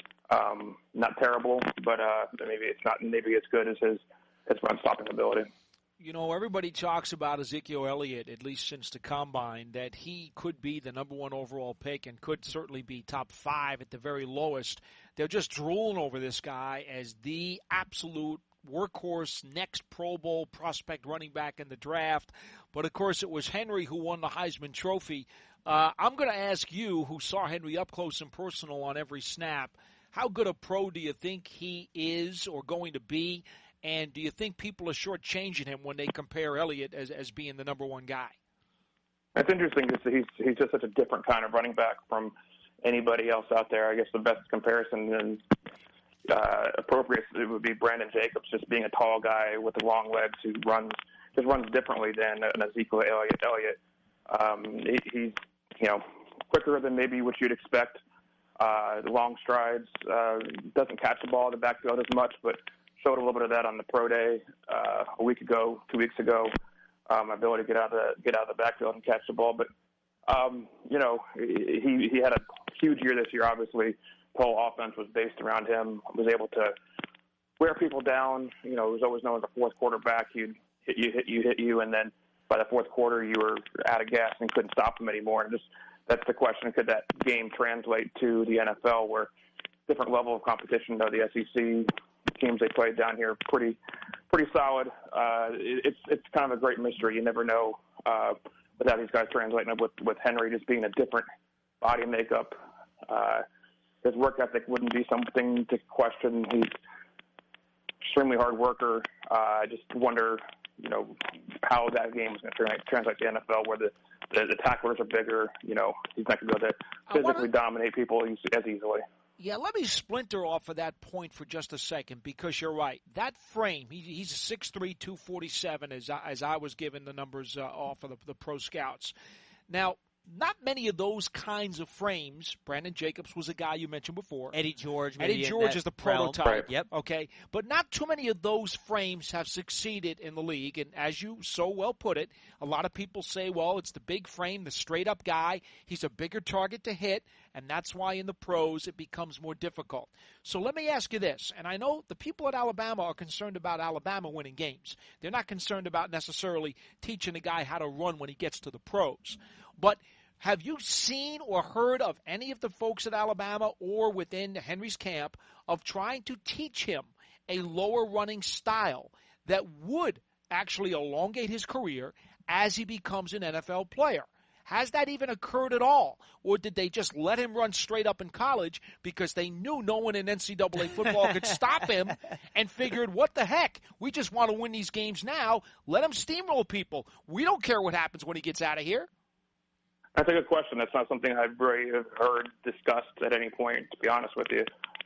Not terrible, but maybe it's not maybe as good as his run stopping ability. Everybody talks about Ezekiel Elliott, at least since the Combine, that he could be the number one overall pick and could certainly be top 5 at the very lowest. They're just drooling over this guy as the absolute workhorse, next Pro Bowl prospect running back in the draft. But, of course, it was Henry who won the Heisman Trophy. I'm going to ask you, who saw Henry up close and personal on every snap, how good a pro do you think he is or going to be? And do you think people are shortchanging him when they compare Elliott as being the number one guy? That's interesting because he's just such a different kind of running back from anybody else out there. I guess the best comparison and appropriate it would be Brandon Jacobs, just being a tall guy with the long legs who runs differently than an Ezekiel Elliott. He's quicker than maybe what you'd expect. The long strides, doesn't catch the ball in the backfield as much, but showed a little bit of that on the pro day a week ago, 2 weeks ago. Ability to get out of the backfield and catch the ball, but he had a huge year this year. Obviously, the whole offense was based around him. Was able to wear people down. He was always known as a fourth quarterback. He'd hit you, and then by the fourth quarter, you were out of gas and couldn't stop him anymore. And that's the question: could that game translate to the NFL, where different level of competition? The SEC teams they played down here pretty solid. It's kind of a great mystery. You never know without these guys translating up with Henry just being a different body makeup. His work ethic wouldn't be something to question. He's extremely hard worker. I just wonder, how that game is going to translate to the NFL, where the tacklers are bigger. He's not going to be able to physically dominate people as easily. Yeah, let me splinter off of that point for just a second, because you're right. That frame, he's 6'3", 247, as I was given the numbers off of the pro scouts. Now, not many of those kinds of frames. Brandon Jacobs was a guy you mentioned before. Eddie George. Eddie George is the prototype. Right. Yep. Okay, but not too many of those frames have succeeded in the league. And as you so well put it, a lot of people say, well, it's the big frame, the straight-up guy. He's a bigger target to hit, and that's why in the pros it becomes more difficult. So let me ask you this, and I know the people at Alabama are concerned about Alabama winning games. They're not concerned about necessarily teaching a guy how to run when he gets to the pros. But have you seen or heard of any of the folks at Alabama or within Henry's camp of trying to teach him a lower running style that would actually elongate his career as he becomes an NFL player? Has that even occurred at all? Or did they just let him run straight up in college because they knew no one in NCAA football could stop him and figured, what the heck? We just want to win these games now. Let him steamroll people. We don't care what happens when he gets out of here. That's a good question. That's not something I've really heard discussed at any point, to be honest with you.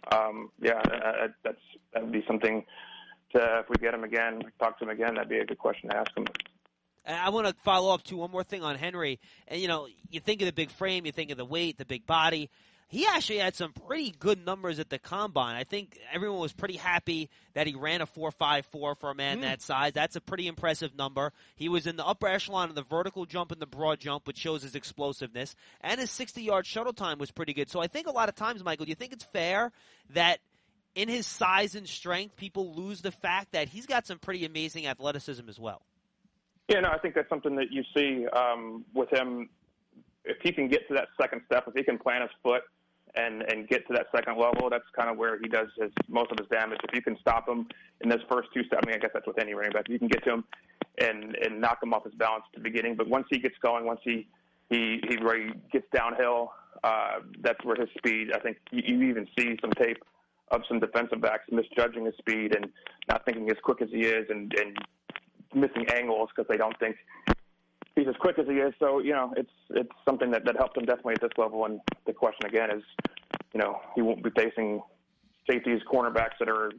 That would be something if we get him again, talk to him again, that'd be a good question to ask him. I want to follow up to one more thing on Henry. And, you think of the big frame, you think of the weight, the big body. He actually had some pretty good numbers at the Combine. I think everyone was pretty happy that he ran a 4.54 for a man that size. That's a pretty impressive number. He was in the upper echelon of the vertical jump and the broad jump, which shows his explosiveness. And his 60-yard shuttle time was pretty good. So I think a lot of times, Michael, do you think it's fair that in his size and strength, people lose the fact that he's got some pretty amazing athleticism as well? Yeah, no, I think that's something that you see with him. If he can get to that second step, if he can plant his foot and get to that second level, that's kind of where he does most of his damage. If you can stop him in those first two steps, I guess that's with any running back. If you can get to him and knock him off his balance at the beginning, but once he gets going, once he really gets downhill, that's where his speed. I think you even see some tape of some defensive backs misjudging his speed and not thinking as quick as he is, and missing angles because they don't think he's as quick as he is. So, it's something that helps him definitely at this level. And the question again is, he won't be facing safeties, cornerbacks that are,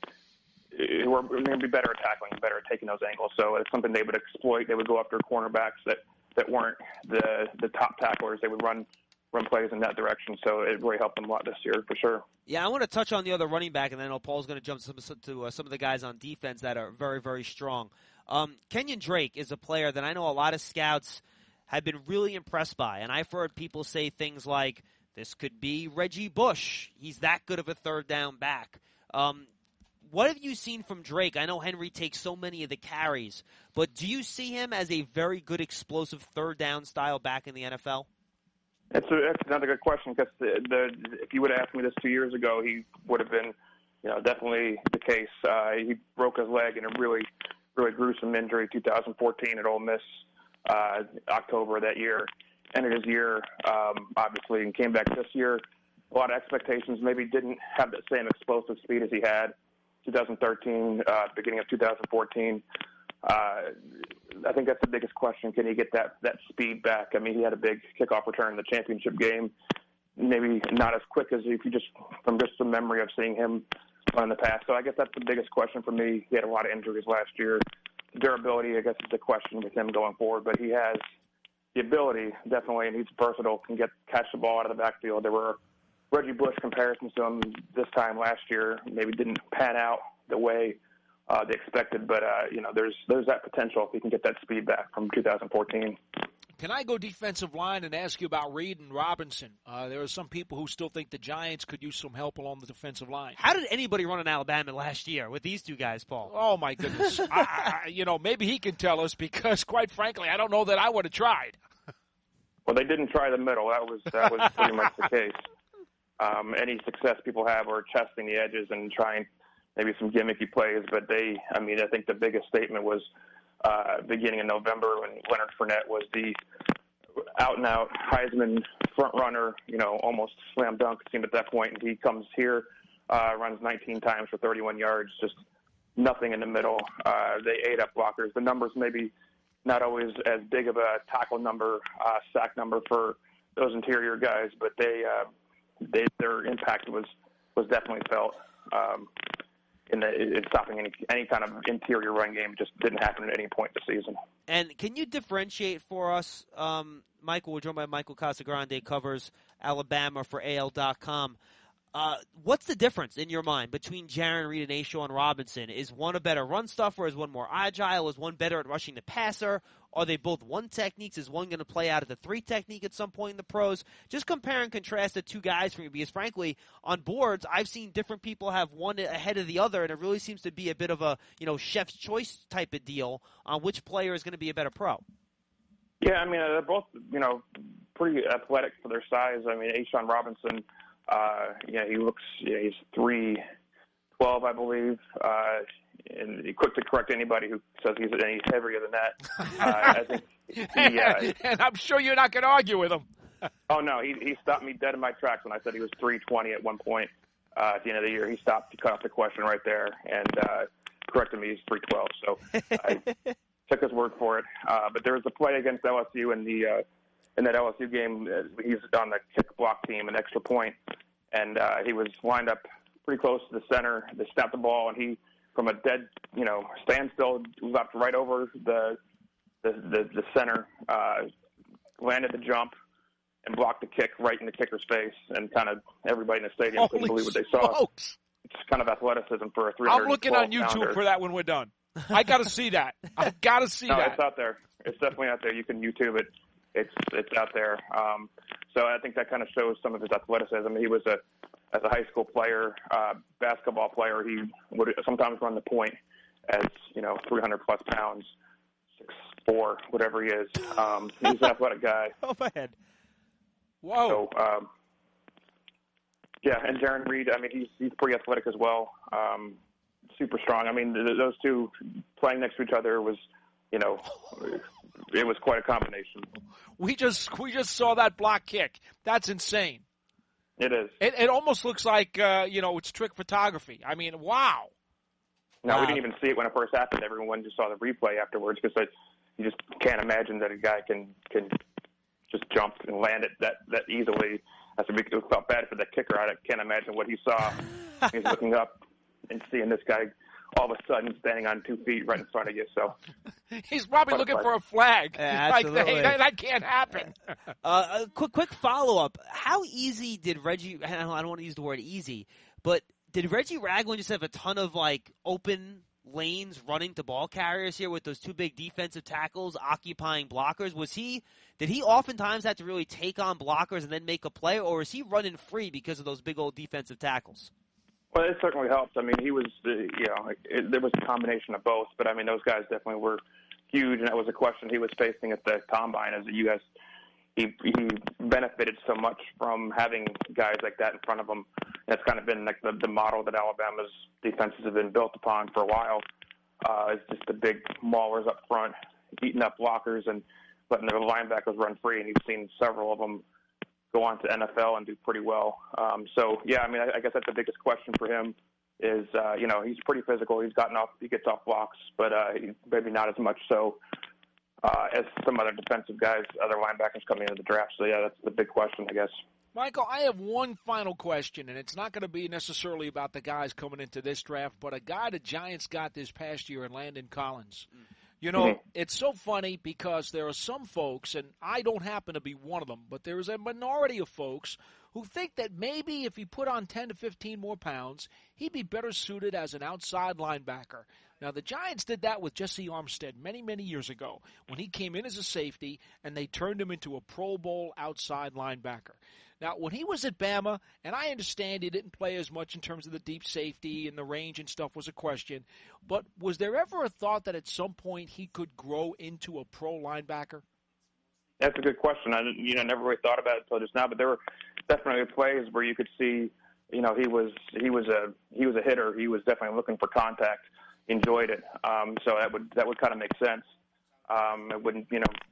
who are going to be better at tackling, better at taking those angles. So it's something they would exploit. They would go after cornerbacks that weren't the top tacklers. They would run plays in that direction. So it really helped them a lot this year for sure. Yeah, I want to touch on the other running back, and then I know Paul's going to jump to some of the guys on defense that are very, very strong. Kenyon Drake is a player that I know a lot of scouts have been really impressed by, and I've heard people say things like, this could be Reggie Bush. He's that good of a third down back. What have you seen from Drake? I know Henry takes so many of the carries, but do you see him as a very good explosive third down style back in the NFL? That's another good question, because if you would have asked me this 2 years ago, he would have been definitely the case. He broke his leg in a really, really gruesome injury 2014 at Ole Miss, October of that year. Ended his year, obviously, and came back this year. A lot of expectations, maybe didn't have the same explosive speed as he had 2013, beginning of 2014. I think that's the biggest question. Can he get that speed back? I mean, he had a big kickoff return in the championship game. Maybe not as quick as from some memory of seeing him in the past. So I guess that's the biggest question for me. He had a lot of injuries last year. Durability, I guess, is the question with him going forward. But he has the ability, definitely, and he's versatile, can catch the ball out of the backfield. There were Reggie Bush comparisons to him this time last year. Maybe didn't pan out the way they expected, but there's that potential if he can get that speed back from 2014. Can I go defensive line and ask you about Reed and Robinson? There are some people who still think the Giants could use some help along the defensive line. How did anybody run in Alabama last year with these two guys, Paul? Oh my goodness! Maybe he can tell us, because quite frankly, I don't know that I would have tried. Well, they didn't try the middle. That was pretty much the case. Any success people have are testing the edges and trying maybe some gimmicky plays, but I think the biggest statement was beginning in November when Leonard Fournette was the out-and-out Heisman front-runner, almost slam dunk team at that point, and he comes here, runs 19 times for 31 yards, just nothing in the middle. They ate up blockers. The numbers maybe not always as big of a tackle number, sack number for those interior guys, but their impact was definitely felt in stopping any kind of interior run game. It just didn't happen at any point this season. And can you differentiate for us, Michael? We're joined by Michael Casagrande, covers Alabama for AL.com. What's the difference in your mind between Jarran Reed and A'Shawn Robinson? Is one a better run stuffer? Is one more agile? Is one better at rushing the passer? Are they both one techniques? Is one going to play out of the three technique at some point in the pros? Just compare and contrast the two guys for me, because frankly, on boards, I've seen different people have one ahead of the other, and it really seems to be a bit of a chef's choice type of deal on which player is going to be a better pro. Yeah, I mean, they're both pretty athletic for their size. I mean, A'Shawn Robinson. He's 3'12", I believe, and he's quick to correct anybody who says he's any heavier than that. I think and I'm sure you're not going to argue with him. Oh no, he stopped me dead in my tracks when I said he was 320 at one point at the end of the year. He stopped to cut off the question right there and corrected me. He's 312, so I took his word for it. But there was a play against LSU in that LSU game. He's on the kick block team, an extra point, and he was lined up pretty close to the center. They snapped the ball, and he, from a dead, standstill, leapt right over the center, landed the jump, and blocked the kick right in the kicker's face, and kind of everybody in the stadium couldn't believe what they saw. Smokes. It's kind of athleticism for a 312-pounder. I'm looking on YouTube for that when we're done. I got to see that. I've got to see that. It's out there. It's definitely out there. You can YouTube it. It's out there. So I think that kind of shows some of his athleticism. He was as a high school player, basketball player, he would sometimes run the point as 300 plus pounds, 6'4", whatever he is. He's an athletic guy. Oh my head. Whoa. So and Jarran Reed. I mean, he's pretty athletic as well. Super strong. I mean, those two playing next to each other was, it was quite a combination. We just saw that block kick. That's insane. It is. It almost looks like it's trick photography. I mean, wow. No, we didn't even see it when it first happened. Everyone just saw the replay afterwards because you just can't imagine that a guy can just jump and land it that easily. I felt bad for the kicker. I can't imagine what he saw. He's looking up and seeing this guy all of a sudden standing on 2 feet right in front of you. So he's probably looking for a flag. Yeah, absolutely. That can't happen. A quick follow-up. How easy did Reggie – I don't want to use the word easy, but did Reggie Ragland just have a ton of, open lanes running to ball carriers here with those two big defensive tackles occupying blockers? Did he oftentimes have to really take on blockers and then make a play, or is he running free because of those big old defensive tackles? Well, it certainly helps. I mean, he was, there was a combination of both, but I mean, those guys definitely were huge, and that was a question he was facing at the combine as a U.S. He benefited so much from having guys like that in front of him. That's kind of been like the model that Alabama's defenses have been built upon for a while. It's just the big maulers up front, eating up blockers and letting the linebackers run free, and you've seen several of them go on to NFL and do pretty well. I mean, I guess that's the biggest question for him is, he's pretty physical. He gets off blocks, but maybe not as much so as some other defensive guys, other linebackers coming into the draft. So, yeah, that's the big question, I guess. Michael, I have one final question, and it's not going to be necessarily about the guys coming into this draft, but a guy the Giants got this past year in Landon Collins. It's so funny because there are some folks, and I don't happen to be one of them, but there is a minority of folks who think that maybe if he put on 10 to 15 more pounds, he'd be better suited as an outside linebacker. Now, the Giants did that with Jesse Armstead many, many years ago when he came in as a safety, and they turned him into a Pro Bowl outside linebacker. Now, when he was at Bama, and I understand he didn't play as much in terms of the deep safety and the range and stuff was a question, but was there ever a thought that at some point he could grow into a pro linebacker? That's a good question. I never really thought about it until just now, but there were definitely plays where you could see, he was a hitter. He was definitely looking for contact, enjoyed it. So that would kind of make sense. It wouldn't,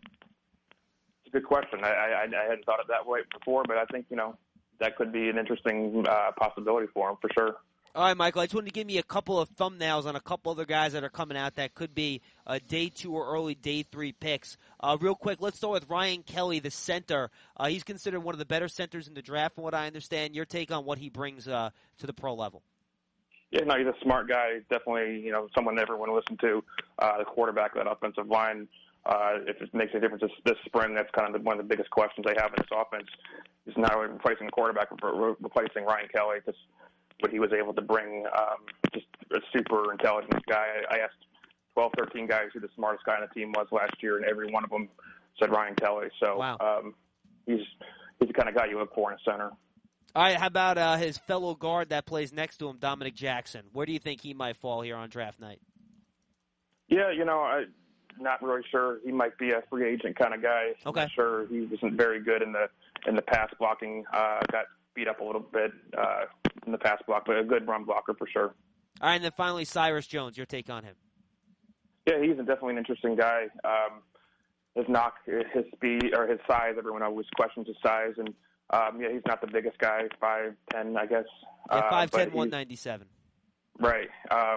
It's a good question. I hadn't thought of that way before, but I think, that could be an interesting possibility for him for sure. All right, Michael, I just wanted to give you a couple of thumbnails on a couple other guys that are coming out that could be day 2 or early day 3 picks. Real quick, let's start with Ryan Kelly, the center. He's considered one of the better centers in the draft, from what I understand. Your take on what he brings to the pro level? Yeah, no, he's a smart guy. Definitely, someone everyone will listen to. The quarterback of that offensive line. If it makes a difference this spring, that's kind of one of the biggest questions they have in this offense. Is not only replacing the quarterback, but replacing Ryan Kelly. Because what he was able to bring, just a super intelligent guy. I asked 12, 13 guys who the smartest guy on the team was last year, and every one of them said Ryan Kelly. So wow. He's the kind of guy you look for in a center. All right, how about his fellow guard that plays next to him, Dominic Jackson? Where do you think he might fall here on draft night? Yeah, I'm not really sure. He might be a free agent kind of guy. Okay. I'm not sure. He wasn't very good in the pass blocking. Got beat up a little bit in the pass block, but a good run blocker for sure. All right, and then finally Cyrus Jones. Your take on him? Yeah, he's definitely an interesting guy. His his speed, or his size, everyone always questions his size. And, he's not the biggest guy, 5'10", I guess. Yeah, 5'10", 197. Right.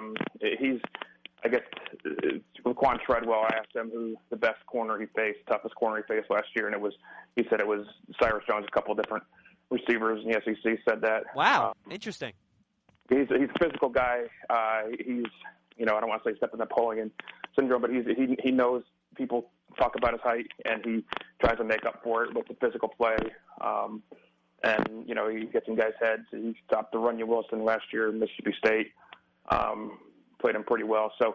I guess, with Quan Treadwell, I asked him who the best corner he faced, toughest corner he faced last year, and he said it was Cyrus Jones. A couple of different receivers in the SEC said that. Wow, interesting. He's a physical guy. He's, I don't want to say step in Napoleon syndrome, but he knows people talk about his height, and he tries to make up for it with the physical play. And he gets in guys' heads. He stopped the Runyon Wilson last year in Mississippi State. Played him pretty well. So,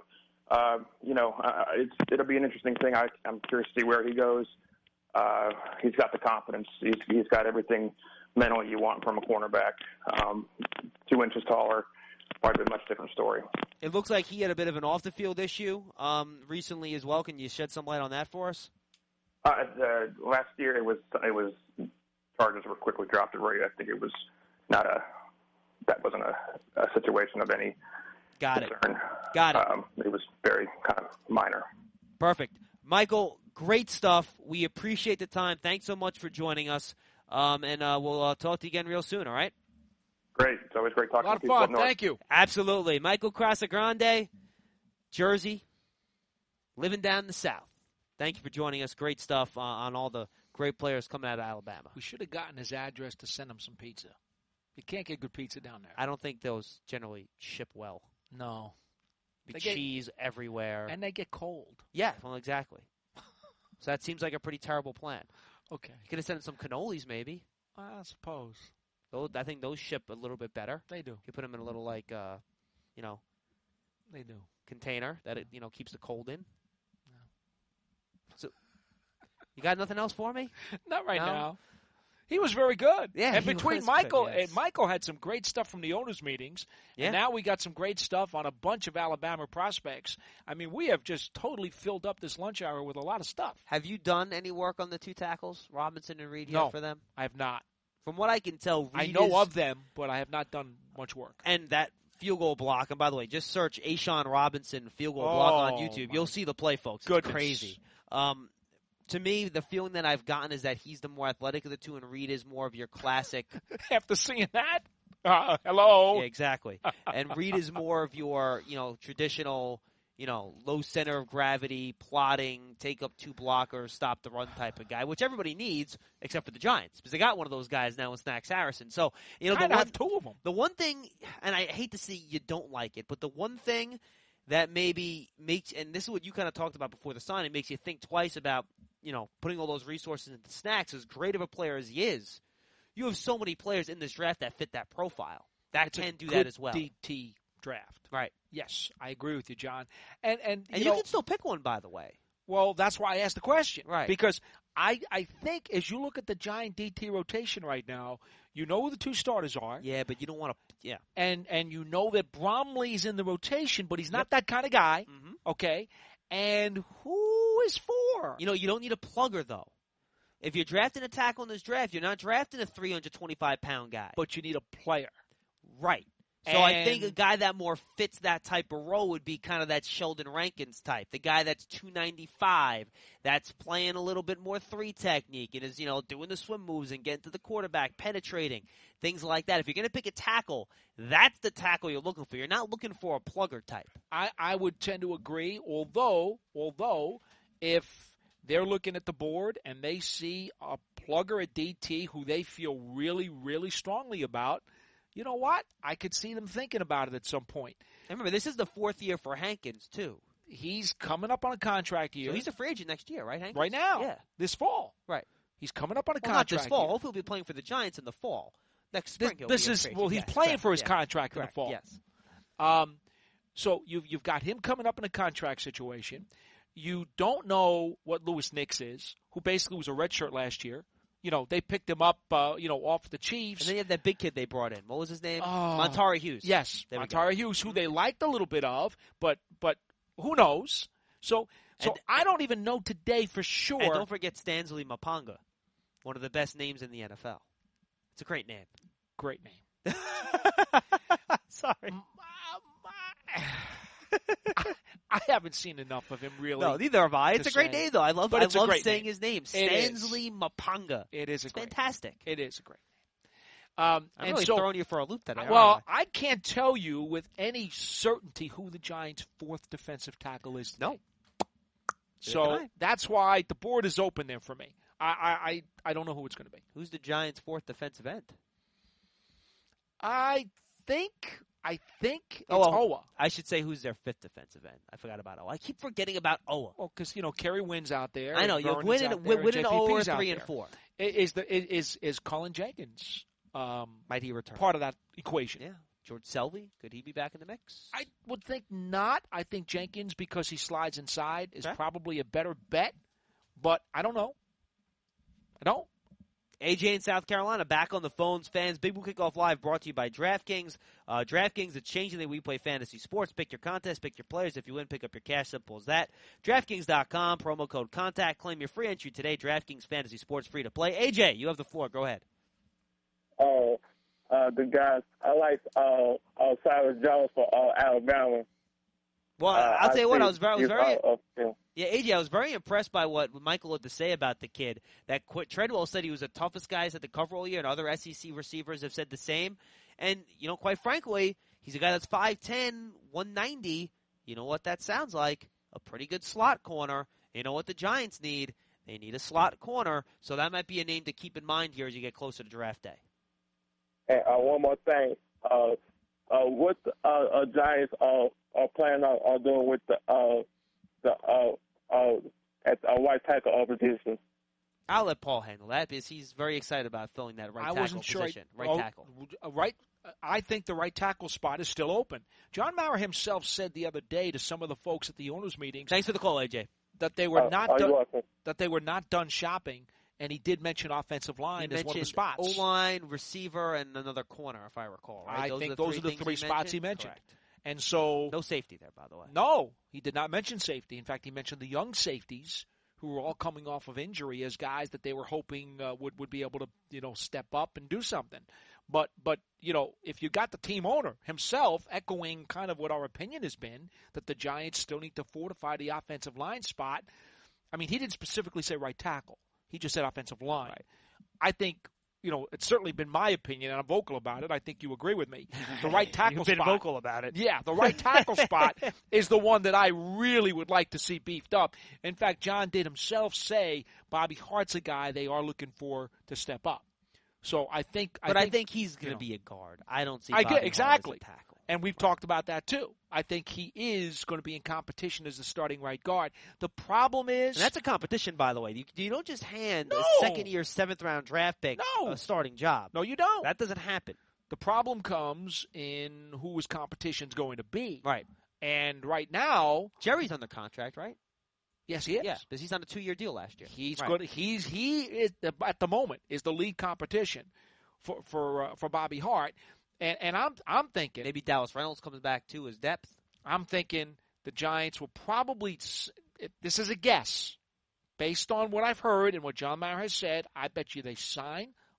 it'll be an interesting thing. I'm curious to see where he goes. He's got the confidence. He's got everything mentally you want from a cornerback. 2 inches taller, probably a much different story. It looks like he had a bit of an off-the-field issue recently as well. Can you shed some light on that for us? Last year, it was charges were quickly dropped. Right, I think it was that wasn't a situation of any concern. Got it. It was very kind of minor. Perfect. Michael, great stuff. We appreciate the time. Thanks so much for joining us. And we'll talk to you again real soon, all right? Great. It's always great talking to people. A lot of up fun. north. Thank you. Absolutely. Michael Casagrande, Jersey, living down in the South. Thank you for joining us. Great stuff on all the great players coming out of Alabama. We should have gotten his address to send him some pizza. You can't get good pizza down there. I don't think those generally ship well. No. Cheese everywhere. And they get cold. Yeah, well, exactly. So that seems like a pretty terrible plan. Okay. You could have sent some cannolis, maybe. I suppose. I think those ship a little bit better. They do. You put them in a little, They do. container that it, keeps the cold in. No. So, you got nothing else for me? Not right now. He was very good. Yeah, and between Michael good, yes. and Michael had some great stuff from the owners' meetings. Yeah. And now we got some great stuff on a bunch of Alabama prospects. I mean, we have just totally filled up this lunch hour with a lot of stuff. Have you done any work on the 2 tackles, Robinson and Reed, no, for them? I have not. From what I can tell, Reed I know of them, but I have not done much work. And that field goal block, and by the way, just search Ashawn Robinson field goal block on YouTube. You'll see the play, folks. It's crazy. To me, the feeling that I've gotten is that he's the more athletic of the two, and Reed is more of your classic. After seeing that? Hello? Yeah, exactly. And Reed is more of your, traditional, low center of gravity, plotting, take up 2 blockers, stop the run type of guy, which everybody needs except for the Giants, because they got one of those guys now in Snacks Harrison. So, have 2 of them. The one thing, and I hate to say you don't like it, but the one thing that maybe makes, and this is what you kind of talked about before the signing, makes you think twice about, putting all those resources into Snacks, as great of a player as he is. You have so many players in this draft that fit that profile that can do that as well. DT draft. Right. Yes, I agree with you, John. And you can still pick one, by the way. Well, that's why I asked the question. Right. Because I think as you look at the Giant DT rotation right now, you know who the 2 starters are. Yeah, but you don't want to. Yeah. And you know that Bromley's in the rotation, but he's not that kind of guy. Mm-hmm. Okay. And who is 4? You don't need a plugger, though. If you're drafting a tackle in this draft, you're not drafting a 325-pound guy. But you need a player. Right. So I think a guy that more fits that type of role would be kind of that Sheldon Rankins type, the guy that's 295, that's playing a little bit more 3 technique and is, doing the swim moves and getting to the quarterback, penetrating, things like that. If you're going to pick a tackle, that's the tackle you're looking for. You're not looking for a plugger type. I would tend to agree, although if they're looking at the board and they see a plugger at DT who they feel really, really strongly about, you know what? I could see them thinking about it at some point. And remember, this is the 4th year for Hankins, too. He's coming up on a contract year. So he's a free agent next year, right, Hankins? Right now. Yeah. This fall. Right. He's coming up on a Not contract this fall. year. Hopefully he'll be playing for the Giants in the fall. Next spring he'll This be a is free well, agent. he's playing correct. for his Yeah. contract Correct. in the fall. Yes. So you've got him coming up in a contract situation. You don't know what Louis Nix is, who basically was a redshirt last year. They picked him up, off the Chiefs. And then you have that big kid they brought in. What was his name? Montari Hughes. Yes, Montari Hughes, who they liked a little bit of, but who knows? So I don't even know today for sure. And don't forget Stanley Mapanga, one of the best names in the NFL. It's a great name. Great name. Sorry. I haven't seen enough of him, really. No, neither have I. It's a great name, though. I love saying his name. Stanley Mapanga. It is fantastic. It is a great name. I'm really throwing you for a loop today. Well, I can't tell you with any certainty who the Giants' 4th defensive tackle is today. No. So that's why the board is open there for me. I don't know who it's going to be. Who's the Giants' 4th defensive end? I think it's Owa. I should say who's their 5th defensive end. I forgot about Owa. I keep forgetting about Owa. Well, because Kerry Wynn's out there. I know you win an Owa or 3 and 4. Is Colin Jenkins? Might he return? Part of that equation. Yeah. George Selvey, could he be back in the mix? I would think not. I think Jenkins, because he slides inside, is probably a better bet. But I don't know. I don't. AJ in South Carolina, back on the phones. Fans, Big Blue Kickoff Live brought to you by DraftKings. DraftKings, it's changing the way we play fantasy sports. Pick your contest, pick your players. If you win, pick up your cash. Simple as that. DraftKings.com, promo code CONTACT. Claim your free entry today. DraftKings Fantasy Sports, free to play. AJ, you have the floor. Go ahead. The guys, I like Cyrus Jones for Alabama. Well, I'll tell you what, I was very yeah, AJ, I was very impressed by what Michael had to say about the kid. That Treadwell said he was the toughest guy at the cover all year, and other SEC receivers have said the same. And, quite frankly, he's a guy that's 5'10", 190. You know what that sounds like? A pretty good slot corner. You know what the Giants need? They need a slot corner. So that might be a name to keep in mind here as you get closer to draft day. And one more thing. What Giants are planning on doing with at the white tackle position? I'll let Paul handle that because he's very excited about filling that right tackle position. Right tackle. I think the right tackle spot is still open. John Maurer himself said the other day to some of the folks at the owners' meetings. Thanks for the call, AJ. That they were not done shopping, and he did mention offensive line as one of the spots. O-line, receiver, and another corner, if I recall. Right? I think those are the 3 spots he mentioned. Correct. And so no safety there, by the way. No, he did not mention safety. In fact, he mentioned the young safeties who were all coming off of injury as guys that they were hoping would be able to step up and do something. But if you got the team owner himself echoing kind of what our opinion has been, that the Giants still need to fortify the offensive line spot. I mean, he didn't specifically say right tackle. He just said offensive line. Right. I think, it's certainly been my opinion, and I'm vocal about it. I think you agree with me. The right tackle You've spot. been vocal about it. Yeah, the right tackle spot is the one that I really would like to see beefed up. In fact, John did himself say Bobby Hart's a guy they are looking for to step up. So I think he's going to be a guard. I don't see Bobby exactly. Hart as a tackle. And we've talked about that too. I think he is going to be in competition as the starting right guard. The problem is... And that's a competition, by the way. You don't just hand a second-year, 7th-round draft pick a starting job. No, you don't. That doesn't happen. The problem comes in who his competition's going to be. Right. And right now... Jerry's under contract, right? Yes, he is. Yeah, because he's on a 2-year deal last year. He's good. He is at the moment is the lead competition for Bobby Hart. And I'm thinking maybe Dallas Reynolds comes back too as depth. I'm thinking the Giants will probably. This is a guess, based on what I've heard and what John Maurer has said. I bet you they sign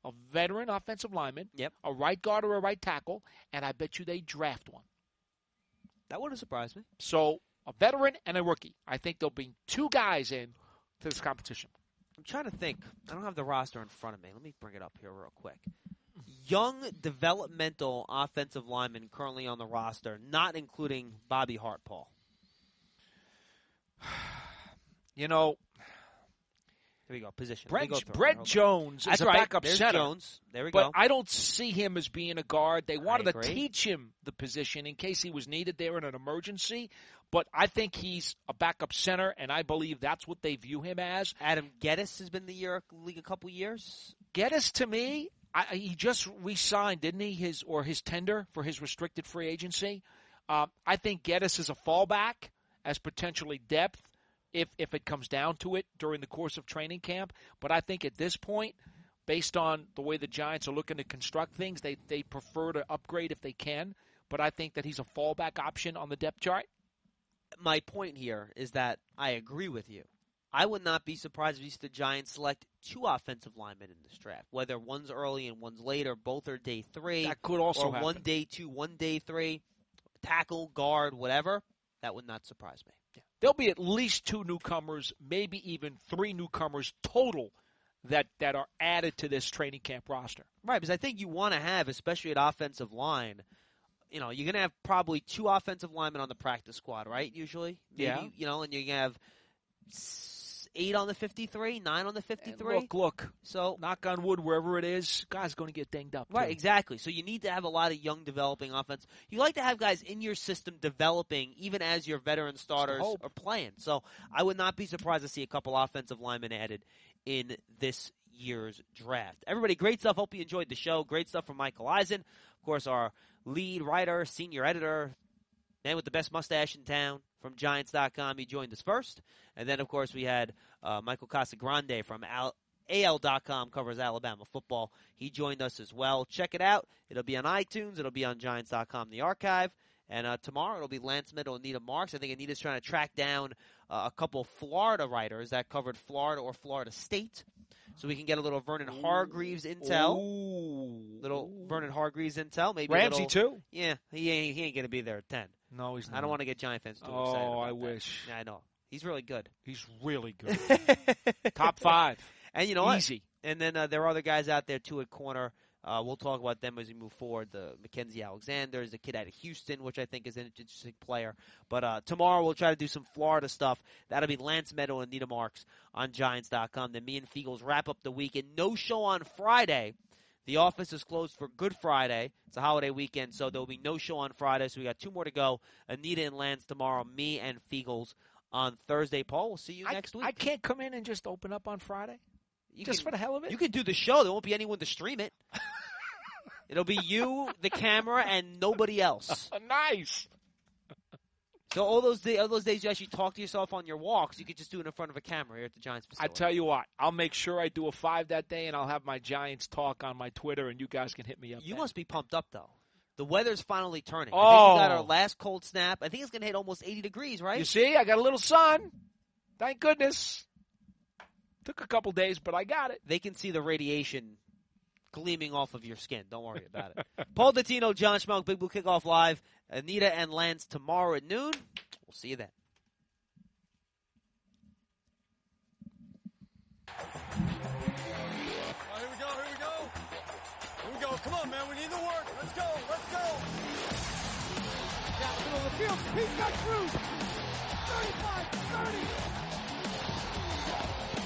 a veteran offensive lineman, a right guard or a right tackle, and I bet you they draft one. That wouldn't surprise me. So a veteran and a rookie. I think they'll bring 2 guys in to this competition. I'm trying to think. I don't have the roster in front of me. Let me bring it up here real quick. Young developmental offensive linemen currently on the roster, not including Bobby Hart, Paul. You know, here we go. Position. Brett Jones is a backup There's center. Jones. There we but go. I don't see him as being a guard. They wanted to agree. teach him the position in case he was needed there in an emergency. But I think he's a backup center, and I believe that's what they view him as. Adam Geddes has been in the league a couple years. Geddes, to me, he just re-signed, didn't he? His tender for his restricted free agency. I think Geddes is a fallback as potentially depth if it comes down to it during the course of training camp. But I think at this point, based on the way the Giants are looking to construct things, they prefer to upgrade if they can. But I think that he's a fallback option on the depth chart. My point here is that I agree with you. I would not be surprised if the Giants select 2 offensive linemen in this draft, whether one's early and one's later, both are day 3. That could also or happen. 1 day 2, 1 day 3, tackle, guard, whatever. That would not surprise me. Yeah. There'll be at least 2 newcomers, maybe even 3 newcomers total that are added to this training camp roster. Right, because I think you want to have, especially at offensive line, you know, you're going to have probably 2 offensive linemen on the practice squad, right, usually? Maybe, yeah. You know, and you're going to have 8 on the 53, 9 on the 53. And look. So knock on wood, wherever it is, guy's going to get dinged up. Right, too. exactly. So you need to have a lot of young developing offense. You like to have guys in your system developing even as your veteran starters are playing. So I would not be surprised to see a couple offensive linemen added in this year's draft. Everybody, great stuff. Hope you enjoyed the show. Great stuff from Michael Eisen. Of course, our lead writer, senior editor, man with the best mustache in town from Giants.com. He joined us first. And then, of course, we had Michael Casagrande from AL.com, covers Alabama football. He joined us as well. Check it out. It'll be on iTunes. It'll be on Giants.com, the archive. And tomorrow it'll be Lance Meadow and Anita Marks. I think Anita's trying to track down a couple of Florida writers that covered Florida or Florida State. So we can get a little Vernon Hargreaves intel. Little Vernon Hargreaves intel. Maybe Ramsey, little, too? Yeah, he ain't going to be there at 10. No, he's not. I don't want to get Giant fans too excited Oh, about I that. wish. Yeah, I know. He's really good. He's really good. Top 5. And you know what? Easy. And then there are other guys out there, too, at corner. We'll talk about them as we move forward. The Mackenzie Alexander, the kid out of Houston, which I think is an interesting player. But tomorrow we'll try to do some Florida stuff. That'll be Lance Meadow and Anita Marks on Giants.com. Then me and Fiegels wrap up the week. And no show on Friday. The office is closed for Good Friday. It's a holiday weekend, so there will be no show on Friday. So we got 2 more to go. Anita and Lance tomorrow, me and Fiegels on Thursday. Paul, we'll see you next week. I can't come in and just open up on Friday? For the hell of it? You can do the show. There won't be anyone to stream it. It'll be you, the camera, and nobody else. Nice. So all those days you actually talk to yourself on your walks, you could just do it in front of a camera here at the Giants facility. I tell you what, I'll make sure I do a 5 that day, and I'll have my Giants talk on my Twitter, and you guys can hit me up. You must be pumped up, though. The weather's finally turning. Oh. I think we got our last cold snap. I think it's going to hit almost 80 degrees, right? You see, I got a little sun. Thank goodness. Took a couple days, but I got it. They can see the radiation gleaming off of your skin. Don't worry about it. Paul Dottino, John Schmelk, Big Blue Kickoff Live. Anita and Lance tomorrow at noon. We'll see you then. Here we go. Here we go. Come on, man. We need the work. Let's go. Let's go. Down the middle of the field. He's got Cruz. 35, 30.